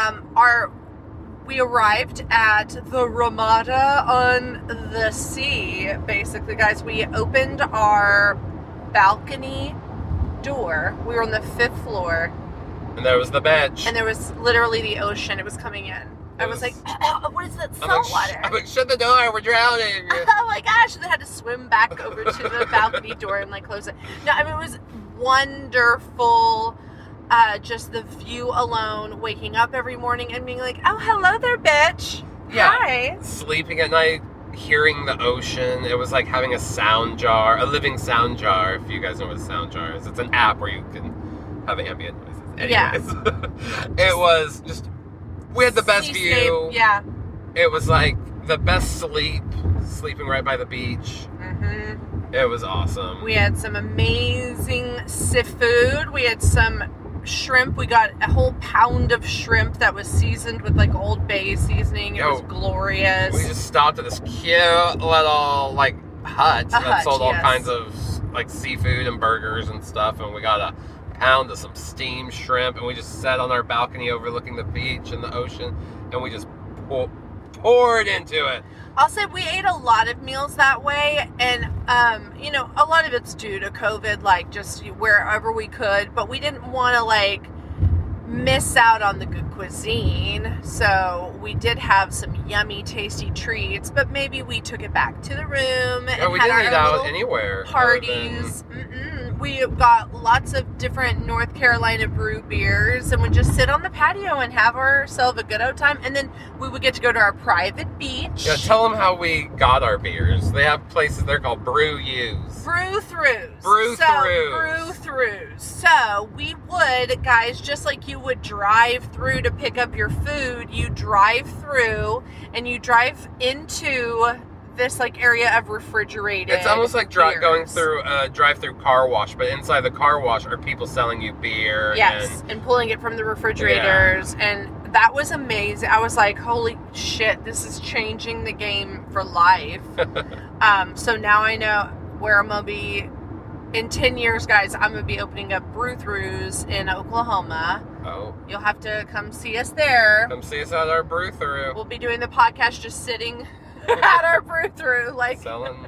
We arrived at the Ramada on the sea, basically, guys. We opened our balcony door. We were on the 5th floor, And there was the bench. and there was literally the ocean. It was coming in. I was like, what is that salt water? I'm like, shut the door, we're drowning. Oh my gosh. And then I had to swim back over to the balcony door and like close it. No, I mean, it was wonderful. Just the view alone, waking up every morning and being like, oh, hello there, bitch. Yeah. Hi. Sleeping at night, hearing the ocean. It was like having a sound jar, a living sound jar, if you guys know what a sound jar is. It's an app where you can have ambient noises. Anyways. Yeah. It was just, we had the best Seascape, view. Yeah. It was like the best sleeping right by the beach. Mm-hmm. It was awesome. We had some amazing seafood. We had some shrimp. We got a whole pound of shrimp that was seasoned with like Old Bay seasoning. It was glorious. We just stopped at this cute little like hut that sold all kinds of like seafood and burgers and stuff, and we got a pound of some steamed shrimp, and we just sat on our balcony overlooking the beach and the ocean, and we just poured into it. I'll say we ate a lot of meals that way, and you know, a lot of it's due to COVID, like just wherever we could, but we didn't want to like miss out on the good cuisine, so we did have some yummy, tasty treats, but maybe we took it back to the room and We had didn't our eat own out little anywhere. parties. we got lots of different North Carolina brew beers, and we'd just sit on the patio and have ourselves a good old time. And then we would get to go to our private beach. Yeah, tell them how we got our beers. They have places there called Brew U's. Brew-throughs. Brew-throughs. So we would, guys, just like you would drive through to pick up your food, you drive through and you drive into this like area of refrigerated It's almost like beers. going through a drive-through car wash, but inside the car wash are people selling you beer. Yes, and pulling it from the refrigerators. Yeah. And that was amazing. I was like, holy shit, this is changing the game for life. So now I know where I'm going to be in 10 years, guys. I'm going to be opening up brew-throughs in Oklahoma. Oh. You'll have to come see us there. Come see us at our brew-through. We'll be doing the podcast just sitting at our brew-through. Like, Selling.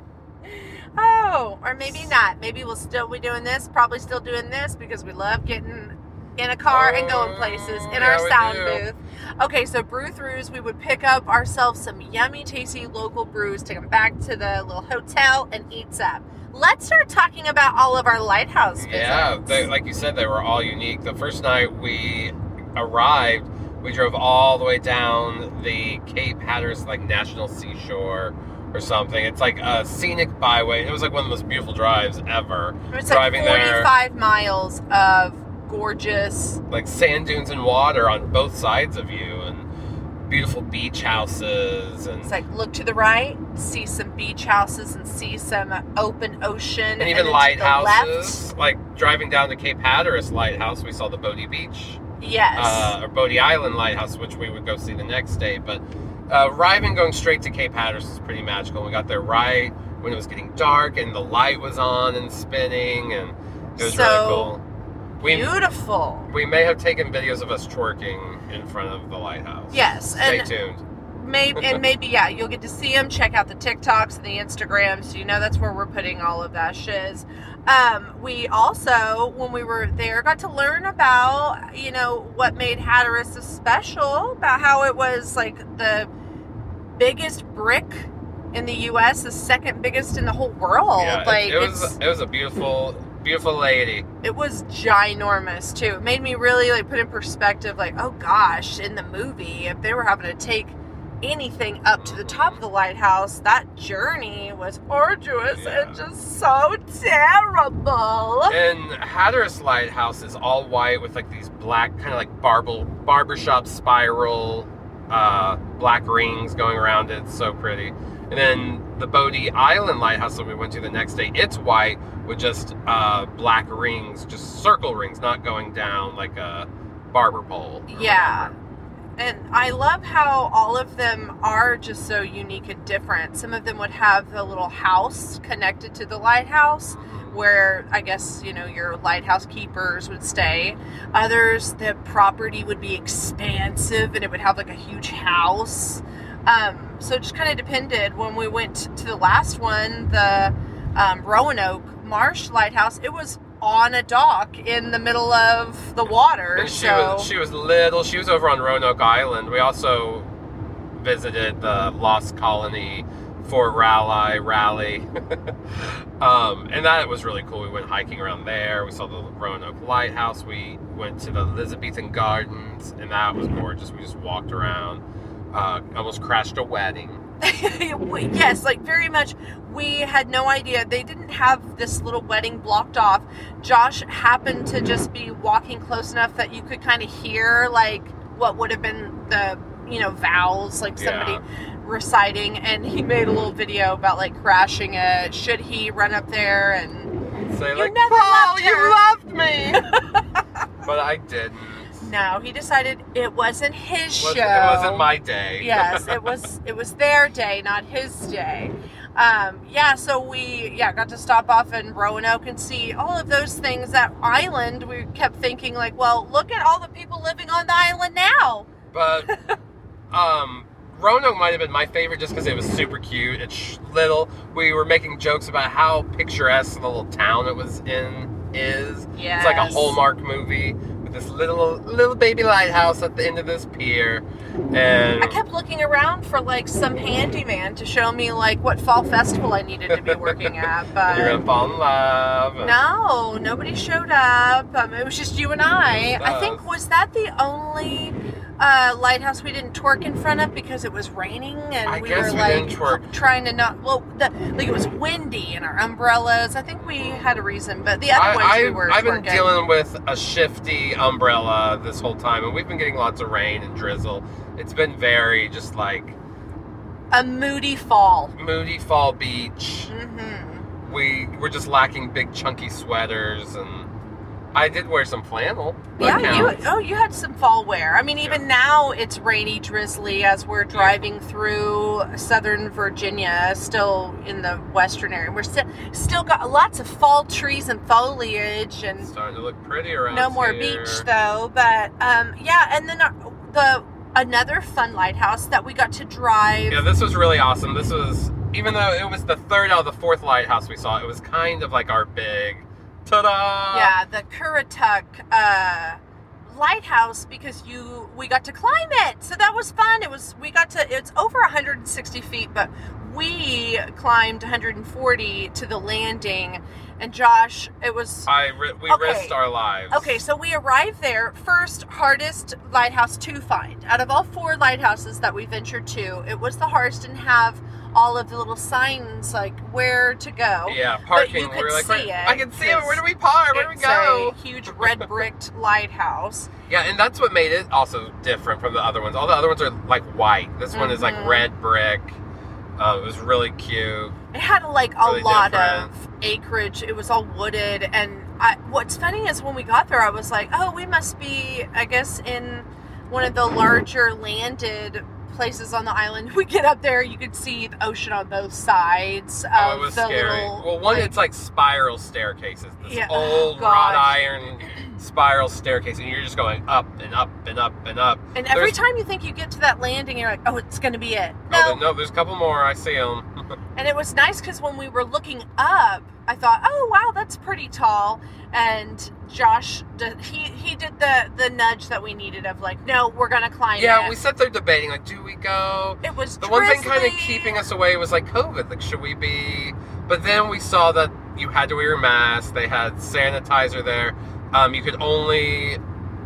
oh, or maybe not. Maybe we'll still be doing this. Probably still doing this because we love getting in a car and going places in our sound booth. Okay, so brew-throughs, we would pick up ourselves some yummy, tasty local brews, take them back to the little hotel, and eat some. Let's start talking about all of our lighthouse visits. Yeah, like you said, they were all unique. The first night we arrived, we drove all the way down the Cape Hatteras like National Seashore or something. It's like a scenic byway. It was like one of the most beautiful drives ever. It's like 45 miles of gorgeous, like sand dunes and water on both sides of you, and beautiful beach houses, and it's like look to the right, see some beach houses and see some open ocean, and even then lighthouses. Like driving down to Cape Hatteras Lighthouse, we saw the Bodie Beach, or Bodie Island Lighthouse, which we would go see the next day. But arriving, going straight to Cape Hatteras was pretty magical. We got there right when it was getting dark and the light was on and spinning, and it was really cool. Beautiful. We may have taken videos of us twerking in front of the lighthouse. Yes. Stay tuned. Maybe, yeah, you'll get to see them. Check out the TikToks and the Instagrams. You know that's where we're putting all of that shiz. We also, when we were there, got to learn about, what made Hatteras so special, about how it was like the biggest brick in the U.S., the second biggest in the whole world. Yeah, like it was a beautiful lady. It was ginormous too. It made me really put in perspective, oh gosh, in the movie, if they were having to take anything up to the top of the lighthouse, that journey was arduous and just so terrible. And Hatteras Lighthouse is all white with these black kind of barbershop spiral black rings going around it. It's so pretty. And then the Bodie Island Lighthouse that we went to the next day, it's white with just black rings, just circle rings, not going down like a barber pole. Yeah. And I love how all of them are just so unique and different. Some of them would have the little house connected to the lighthouse where I guess, your lighthouse keepers would stay. Others, the property would be expansive and it would have a huge house. So it just kind of depended. When we went to the last one, the Roanoke Marsh Lighthouse, it was on a dock in the middle of the water. And she was little. She was over on Roanoke Island. We also visited the Lost Colony, Fort Raleigh. And that was really cool. We went hiking around there. We saw the Roanoke Lighthouse. We went to the Elizabethan Gardens, and that was gorgeous. We just walked around. Almost crashed a wedding. Yes, very much. We had no idea. They didn't have this little wedding blocked off. Josh happened to just be walking close enough that you could kind of hear what would have been the vows, somebody reciting, and he made a little video about crashing it. Should he run up there and say Paul, you loved me? But I didn't. No, he decided it wasn't his show. It wasn't my day. Yes, it was their day, not his day. So we got to stop off in Roanoke and see all of those things. That island, we kept thinking look at all the people living on the island now. But Roanoke might have been my favorite just because it was super cute. It's little. We were making jokes about how picturesque the little town it was in is. Yes. It's like a Hallmark movie. with this little baby lighthouse at the end of this pier. And I kept looking around for like some handyman to show me like what fall festival I needed to be working at, but you're gonna fall in love. no, nobody showed up. It was just you and I. Just I think, us. was that the only lighthouse we didn't twerk in front of because it was raining and I we guess were we like didn't twerk. trying to not. Well, like it was windy and our umbrellas. I think we had a reason, but the other ones we were I've been twerking. dealing with a shifty umbrella this whole time, and we've been getting lots of rain and drizzle. It's been very just like a moody fall. moody fall beach. Mm-hmm. We're just lacking big chunky sweaters, and I did wear some flannel. That Yeah, counts. you had some fall wear. I mean, even Yeah. now it's rainy, drizzly as we're driving through southern Virginia, still in the western area. We're still got lots of fall trees and foliage, and It's starting to look pretty around no more here. beach though. But yeah, and then another fun lighthouse that we got to drive. Yeah, this was really awesome. This was, even though it was the third out of the fourth lighthouse we saw, it was kind of like our big ta-da! Yeah, the Currituck lighthouse, because we got to climb it, so that was fun. It's over 160 feet, but we climbed 140 to the landing. And Josh, it was We Okay. risked our lives. okay. So we arrived there first, hardest lighthouse to find out of all 4 lighthouses that we ventured to. It was the hardest, and have all of the little signs like where to go. Yeah, But parking. you We could were like, see it. I can see it. Where do we park? Where do we It's go? a huge red bricked lighthouse. Yeah, and that's what made it also different from the other ones. All the other ones are like white. This one is like Mhm. red brick. It was really cute. It had like a Really lot different. of acreage. It was all wooded, and what's funny is when we got there, I was like, "Oh, we must be, I guess, in one of the larger landed places on the island." We get up there, you could see the ocean on both sides. Oh, of it was the scary. little, Well, one, like- it's like spiral staircases. This Yeah, old gosh. wrought iron spiral staircase, and you're just going up and up and up and up. and every There's- time you think you get to that landing, you're like, "Oh, it's going to be it." No, there's a couple more. I see them. And it was nice because when we were looking up, I thought, "Oh wow, that's pretty tall." And Josh, he did the nudge that we needed of like, "No, we're gonna climb Yeah, it." we sat there debating, like, do we go? It was The one thing kind of drizzly. keeping us away was like COVID. Like, should we be? But then we saw that you had to wear your mask. They had sanitizer there. You could only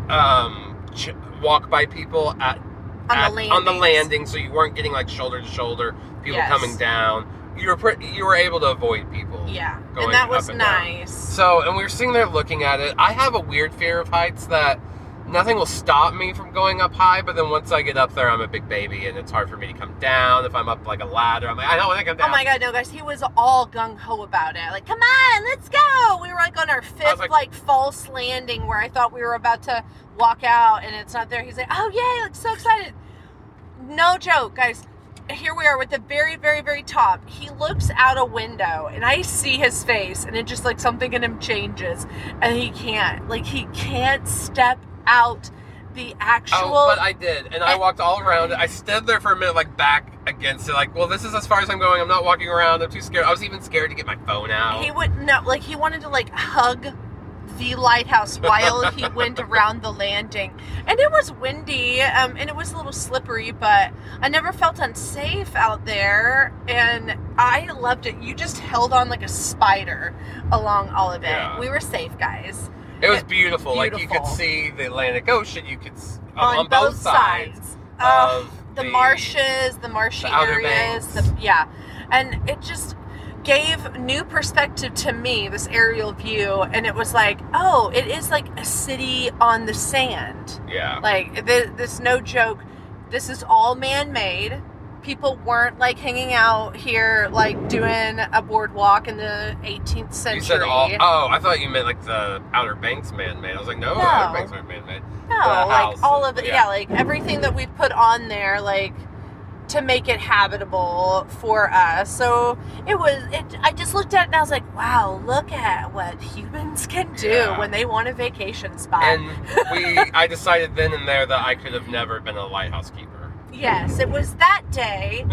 walk by people on the landing, so you weren't getting like shoulder to shoulder people Yes. coming down. You were able to avoid people. Yeah, going and that was up and down. nice. So, and we were sitting there looking at it. I have a weird fear of heights that nothing will stop me from going up high, but then once I get up there, I'm a big baby, and it's hard for me to come down. If I'm up like a ladder, I'm like, I don't want to come down. Oh my god, no guys, he was all gung-ho about it. Like, come on, let's go. We were like on our fifth like- false landing where I thought we were about to walk out and it's not there. He's like, "Oh yay, like so excited." No joke, guys. Here we are with the very, very, very top. He looks out a window and I see his face, and it just like something in him changes, and he can't step out the actual. Oh, but I did, and I walked all around it. I stood there for a minute, like back against it, like, well, this is as far as I'm going. I'm not walking around. I'm too scared. I was even scared to get my phone out. He would no, like he wanted to like hug the lighthouse while he went around the landing, and it was windy, and it was a little slippery, but I never felt unsafe out there, and I loved it. You just held on like a spider along all of it. Yeah. We were safe, guys. It was beautiful. Like, you could Beautiful. see the Atlantic Ocean. You could On both sides. of The marshes, the marshy the Outer areas, Banks. and it just gave new perspective to me, this aerial view, and it was like, oh, it is like a city on the sand. Yeah. Like, this no joke, this is all man-made. People weren't like hanging out here like doing a boardwalk in the 18th century. You said all. Oh, I thought you meant like the Outer Banks man-made. I was like, no, No. Outer Banks aren't man-made. No, The like house all and- of it. yeah. Yeah, like everything that we put on there, like to make it habitable for us. So I just looked at it and I was like, wow, look at what humans can do Yeah. when they want a vacation spot. And I decided then and there that I could have never been a lighthouse keeper. Yes, it was that day.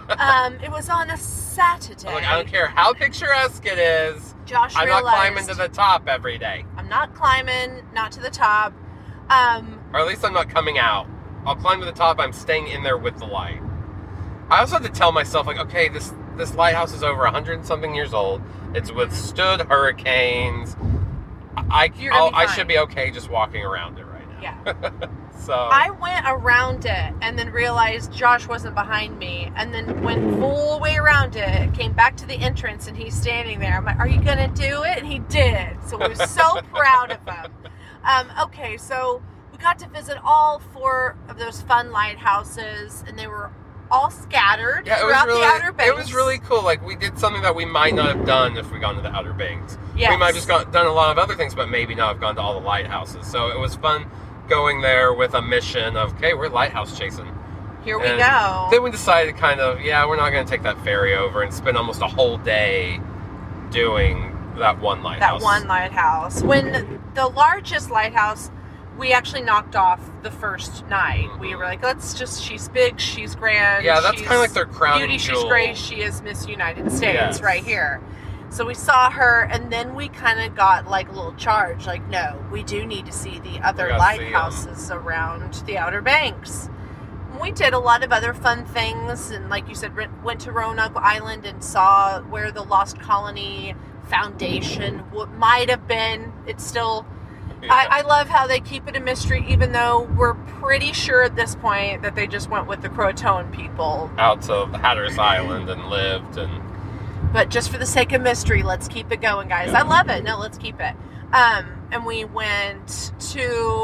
It was on a Saturday. I'm like, I don't care how picturesque it is. Josh I'm realized not climbing to the top every day. I'm not climbing, not to the top. Or at least I'm not coming out. I'll climb to the top. I'm staying in there with the light. I also have to tell myself, like, okay, this lighthouse is over 100-something years old. It's withstood hurricanes. I should be okay just walking around it right now. Yeah. So I went around it and then realized Josh wasn't behind me, and then went full way around it, came back to the entrance, and he's standing there. I'm like, are you going to do it? And he did. So we were so proud of him. Okay, so we got to visit all 4 of those fun lighthouses, and they were all scattered throughout the Outer Banks. It was really cool. Like, we did something that we might not have done if we gone to the Outer Banks. Yes. We might have just done a lot of other things, but maybe not have gone to all the lighthouses. So it was fun going there with a mission of, okay, we're lighthouse chasing. Here we go. Then we decided kind of, we're not going to take that ferry over and spend almost a whole day doing that one lighthouse. That one lighthouse. When the largest lighthouse, we actually knocked off the first night. We were like, she's big, she's grand. Yeah, that's kind of like their crown beauty, jewel. She's great, she is Miss United States, yes. Right here. So we saw her, and then we kind of got like a little charge, like, no, we do need to see the other lighthouses around the Outer Banks. We did a lot of other fun things, and like you said, went to Roanoke Island and saw where the Lost Colony Foundation might have been. It's still... Yeah. I love how they keep it a mystery, even though we're pretty sure at this point that they just went with the Croatoan people. Out to Hatteras Island and lived. But just for the sake of mystery, let's keep it going, guys. Yeah. I love it. No, let's keep it. And we went to...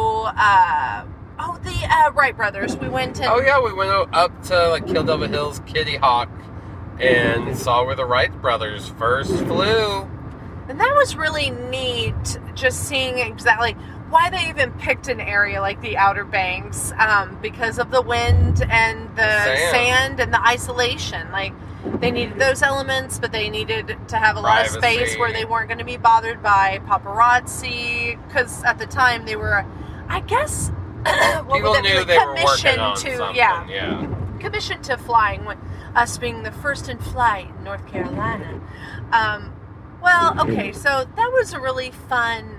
the Wright brothers. We went to... Oh, yeah, we went up to like Kildover Hills, Kitty Hawk, and saw where the Wright brothers first flew. And that was really neat, just seeing exactly why they even picked an area like the Outer Banks, because of the wind and the sand and the isolation. Like, they needed those elements, but they needed to have a lot of space where they weren't going to be bothered by paparazzi, because at the time they were, I guess, people knew they were working on something. Yeah. Commissioned to flying, us being the first in flight in North Carolina. Well, okay, so that was a really fun,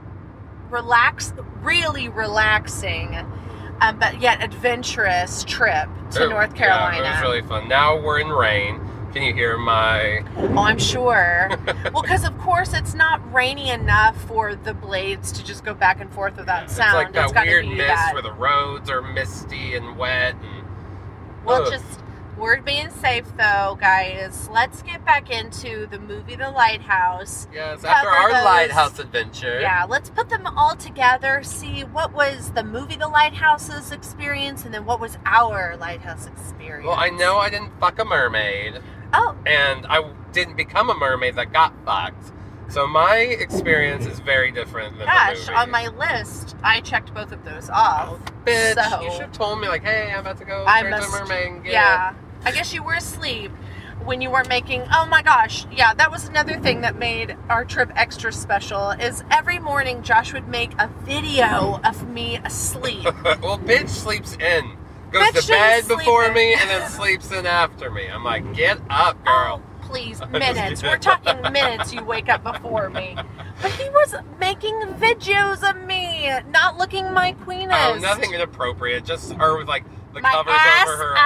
really relaxing, but yet adventurous trip to North Carolina. Yeah, it was really fun. Now we're in rain. Can you hear my... Oh, I'm sure. Well, because of course it's not rainy enough for the blades to just go back and forth without sound. It's like that weird mist where the roads are misty and wet. We're being safe, though, guys. Let's get back into the movie The Lighthouse. Yes, after our lighthouse adventure. Yeah, let's put them all together, see what was the movie The Lighthouse's experience, and then what was our lighthouse experience. Well, I know I didn't fuck a mermaid. Oh. And I didn't become a mermaid that got fucked. So my experience is very different than the movie. On my list, I checked both of those off. Oh, bitch, so, you should have told me, like, hey, I'm about to go turn to a mermaid and get it. I guess you were asleep when you weren't making... Oh my gosh. Yeah, that was another thing that made our trip extra special, is every morning Josh would make a video of me asleep. Well, bitch sleeps in. Goes to bed before me and then sleeps in after me. I'm like, get up, girl. Oh, please, minutes. We're talking minutes you wake up before me. But he was making videos of me, not looking my queenest. Oh, nothing inappropriate. Just her with, like... the my covers ass over her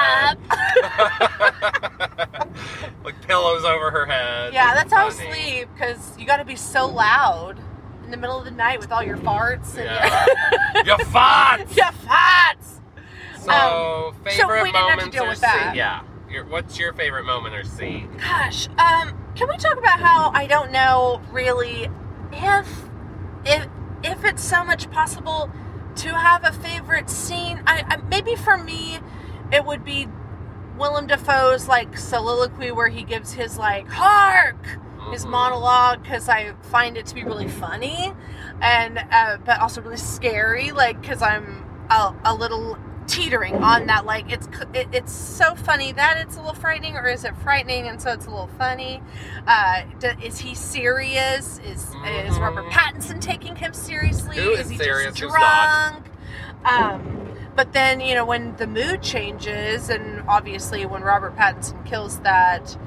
head. Like pillows over her head. Yeah, that's how I sleep, because you got to be so loud in the middle of the night with all your farts. And your farts! Your farts! So, favorite we didn't moments have to deal or with that. scene? Yeah. What's your favorite moment or scene? Gosh, can we talk about how I don't know really if it's so much possible to have a favorite scene? I maybe for me, it would be Willem Dafoe's like soliloquy where he gives his like hark, his monologue, because I find it to be really funny, and but also really scary, like because I'm a little teetering on that. Like it's so funny that it's a little frightening, or is it frightening and so it's a little funny? Is he serious? Is Robert Pattinson taking him seriously? Who is he serious? just drunk? But then, you know, when the mood changes, and obviously when Robert Pattinson kills that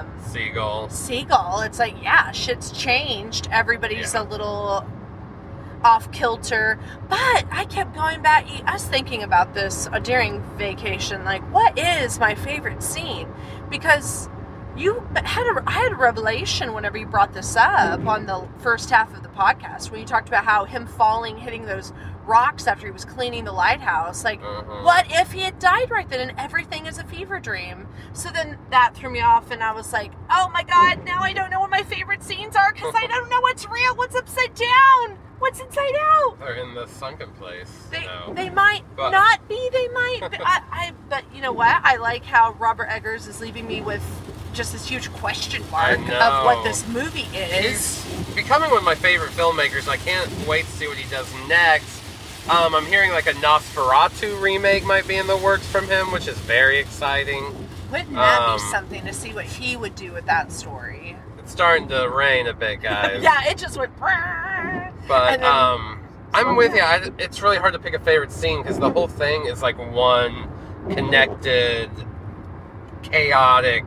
seagull, it's like, yeah, shit's changed. Everybody's a little off kilter. But I kept going back. I was thinking about this during vacation. Like, what is my favorite scene? Because I had a revelation whenever you brought this up on the first half of the podcast, when you talked about how him falling, hitting those rocks after he was cleaning the lighthouse. Like, what if he had died right then and everything is a fever dream? So then that threw me off, and I was like, oh my God, now I don't know what my favorite scenes are, because I don't know what's real, what's upside down, what's inside out. They're in the sunken place. They might not be, they might be. But you know what? I like how Robert Eggers is leaving me with just this huge question mark of what this movie is. He's becoming one of my favorite filmmakers. I can't wait to see what he does next. I'm hearing like a Nosferatu remake might be in the works from him, which is very exciting. Wouldn't that be something to see what he would do with that story? It's starting to rain a bit, guys. Yeah, it just went... But, then, I'm with you. It's really hard to pick a favorite scene, because the whole thing is like one connected, chaotic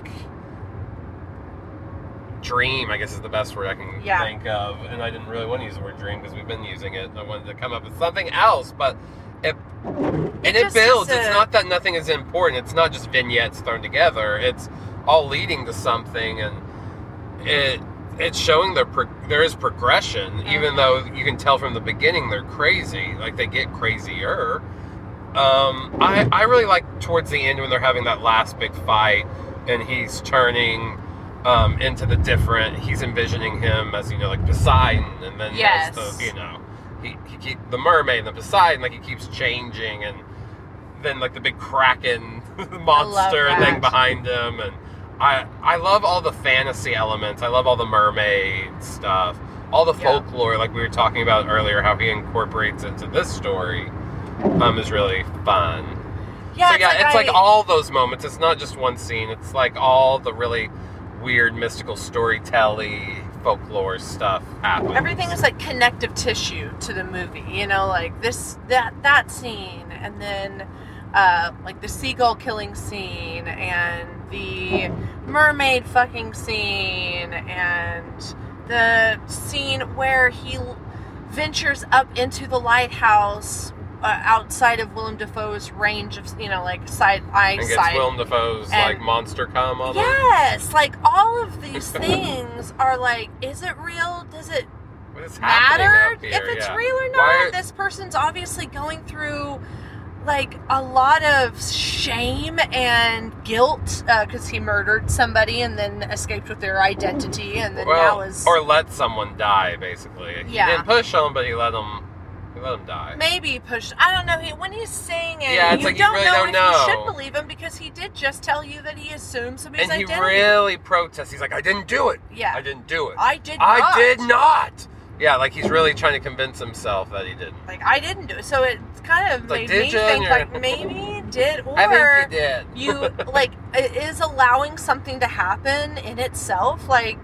dream, I guess is the best word I can think of. And I didn't really want to use the word dream because we've been using it. I wanted to come up with something else, but it builds. It's not that nothing is important. It's not just vignettes thrown together. It's all leading to something, and it's showing there is progression, even though you can tell from the beginning they're crazy. Like, they get crazier. I really like towards the end when they're having that last big fight, and he's turning into the different. He's envisioning him as, like Poseidon, and then as the, he the mermaid and the Poseidon, like he keeps changing, and then like the big Kraken monster thing behind him, and I love all the fantasy elements. I love all the mermaid stuff, all the folklore, like we were talking about earlier, how he incorporates into this story is really fun. Yeah, so it's like all those moments. It's not just one scene. It's like all the really weird, mystical, storytelling, folklore stuff happens. Everything is like connective tissue to the movie, like that scene, and then like the seagull killing scene, and the mermaid fucking scene, and the scene where he ventures up into the lighthouse outside of Willem Dafoe's range of, like side eyesight. And gets Willem Dafoe's like monster come on him. Yes, like all of these things are like, is it real? Does it matter if it's real or not? This person's obviously going through like a lot of shame and guilt because he murdered somebody and then escaped with their identity, and then or let someone die, basically. He didn't push him, but he let him die. Maybe pushed. I don't know. When he's saying it, it's like you really don't know. You should believe him, because he did just tell you that he assumed somebody's identity. And he really protests. He's like, I didn't do it. Yeah. I didn't do it. I did not. Yeah, like he's really trying to convince himself that he didn't. Like, I didn't do it. So it's kind of made me think, like, maybe he did, or I think he did. You, like, is allowing something to happen in itself, like,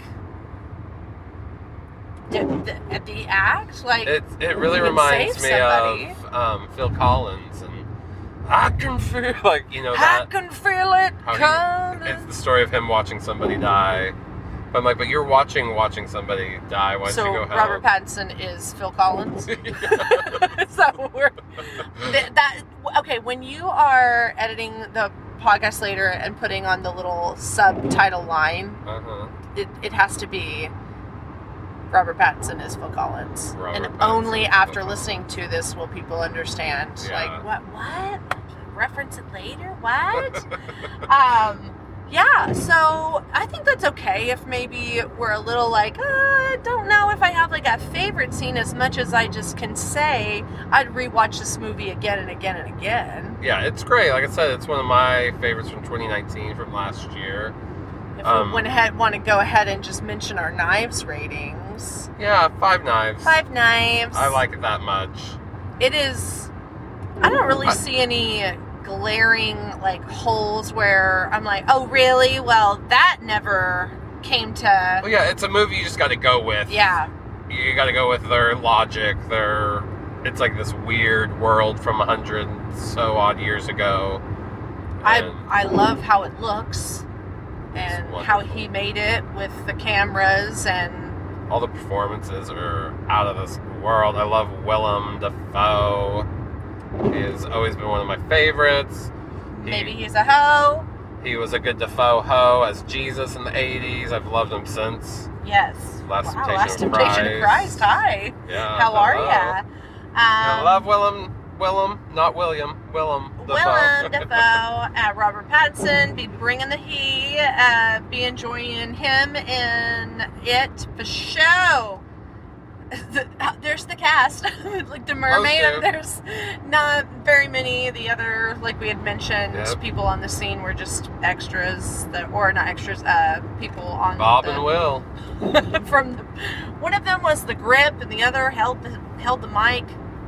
the act, like, it really reminds me of Phil Collins, and I can feel, like, I can feel it coming. It's the story of him watching somebody die. But I'm like, you're watching somebody die. Why don't you go help? So Robert Pattinson is Phil Collins. So okay. When you are editing the podcast later and putting on the little subtitle line, it has to be Robert Pattinson is Phil Collins, and only after listening to this will people understand. Like, what? Reference it later? What? Yeah, so I think that's okay if maybe we're a little like, I don't know if I have like a favorite scene, as much as I just can say I'd rewatch this movie again and again and again. Yeah, it's great. Like I said, it's one of my favorites from 2019, from last year. If we want to go ahead and just mention our Knives ratings. Yeah, 5 Knives. 5 Knives. I like it that much. It is, I don't really see any glaring like holes where I'm like, oh really? Well, that never came to. Well, yeah, it's a movie you just got to go with. Yeah, you got to go with their logic. It's like this weird world from 100 so odd years ago. I love how it looks and how he made it with the cameras, and All the performances are out of this world. I love Willem Dafoe. He has always been one of my favorites. Maybe he's a hoe. He was a good Dafoe hoe as Jesus in the 80s. I've loved him since. Yes. Last wow, Temptation Last of Temptation of Christ. Hi. Yeah. How are hello. ya? I love Willem, not William. Willem Dafoe. Willem Dafoe. Robert Pattinson. Be bringing the heat. Be enjoying him in it for show. There's the cast, like the mermaid. Most do. There's not very many of the other, like we had mentioned, Yep. people on the scene were just extras, or not extras, people on Bob the, and Will. from the, one of them was the grip, and the other held the mic,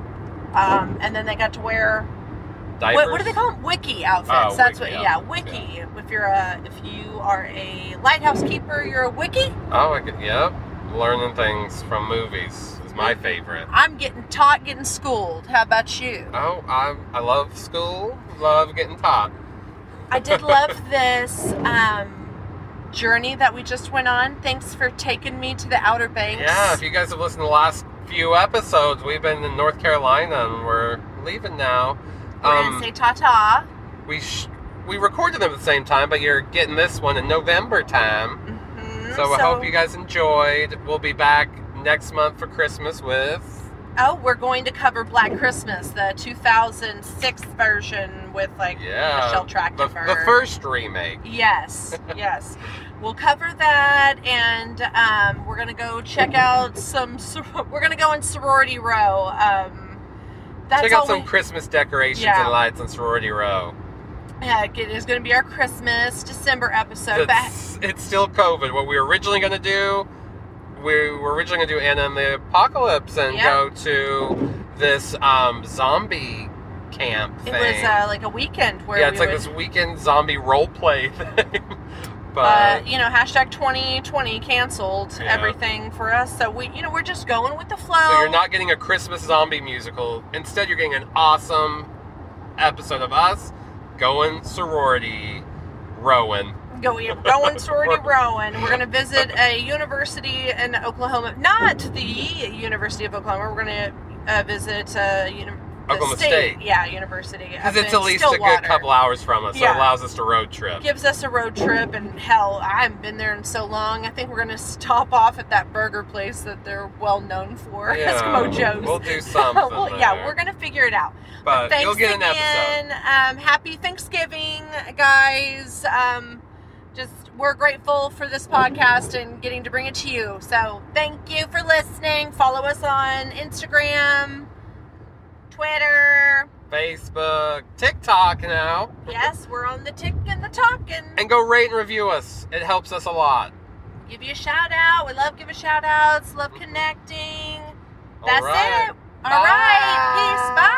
and then they got to wear Diapers. what do they call them? Wiki outfits. Oh, That's wiki what. Yeah, outfits, wiki. yeah. If you are a lighthouse keeper, you're a wiki. Oh, yep. Learning things from movies is my favorite. I'm getting taught, getting schooled. How about you? Oh, I love school. Love getting taught. I did love this journey that we just went on. Thanks for taking me to the Outer Banks. Yeah, if you guys have listened to the last few episodes, we've been in North Carolina and we're leaving now. We're gonna say ta-ta. We recorded them at the same time, but you're getting this one in November time. Mm-hmm. So I hope you guys enjoyed. We'll be back next month for Christmas with... Oh, we're going to cover Black Christmas, the 2006 version with Michelle Trachtenberg. The first remake. Yes, yes. We'll cover that, and we're gonna go check out we're gonna go in Sorority Row. Check out some Christmas decorations and lights on Sorority Row. Yeah, it is going to be our Christmas December episode. It's still COVID. What we were originally going to do, we were originally going to do Anna and the Apocalypse and go to this zombie camp thing. It was like a weekend where it's like this weekend zombie role play thing. But hashtag 2020 canceled everything for us. So we're just going with the flow. So you're not getting a Christmas zombie musical. Instead, you're getting an awesome episode of us going sorority rowing. Going sorority rowing. We're going to visit a university in Oklahoma. Not the University of Oklahoma. We're going to visit Oklahoma State. Yeah, university. Because it's at least Stillwater. A good couple hours from us, so it allows us to road trip. Gives us a road trip, and hell, I haven't been there in so long. I think we're going to stop off at that burger place that they're well known for, Eskimo Joe's. We'll do something we're going to figure it out. But thanks you'll get an again. episode. Happy Thanksgiving, guys. We're grateful for this podcast and getting to bring it to you. So thank you for listening. Follow us on Instagram, Twitter, Facebook, TikTok now. Yes, we're on the tick and the talking. And go rate and review us. It helps us a lot. Give you a shout out. We love giving shout outs. Love connecting. That's it. All right. Peace. Bye.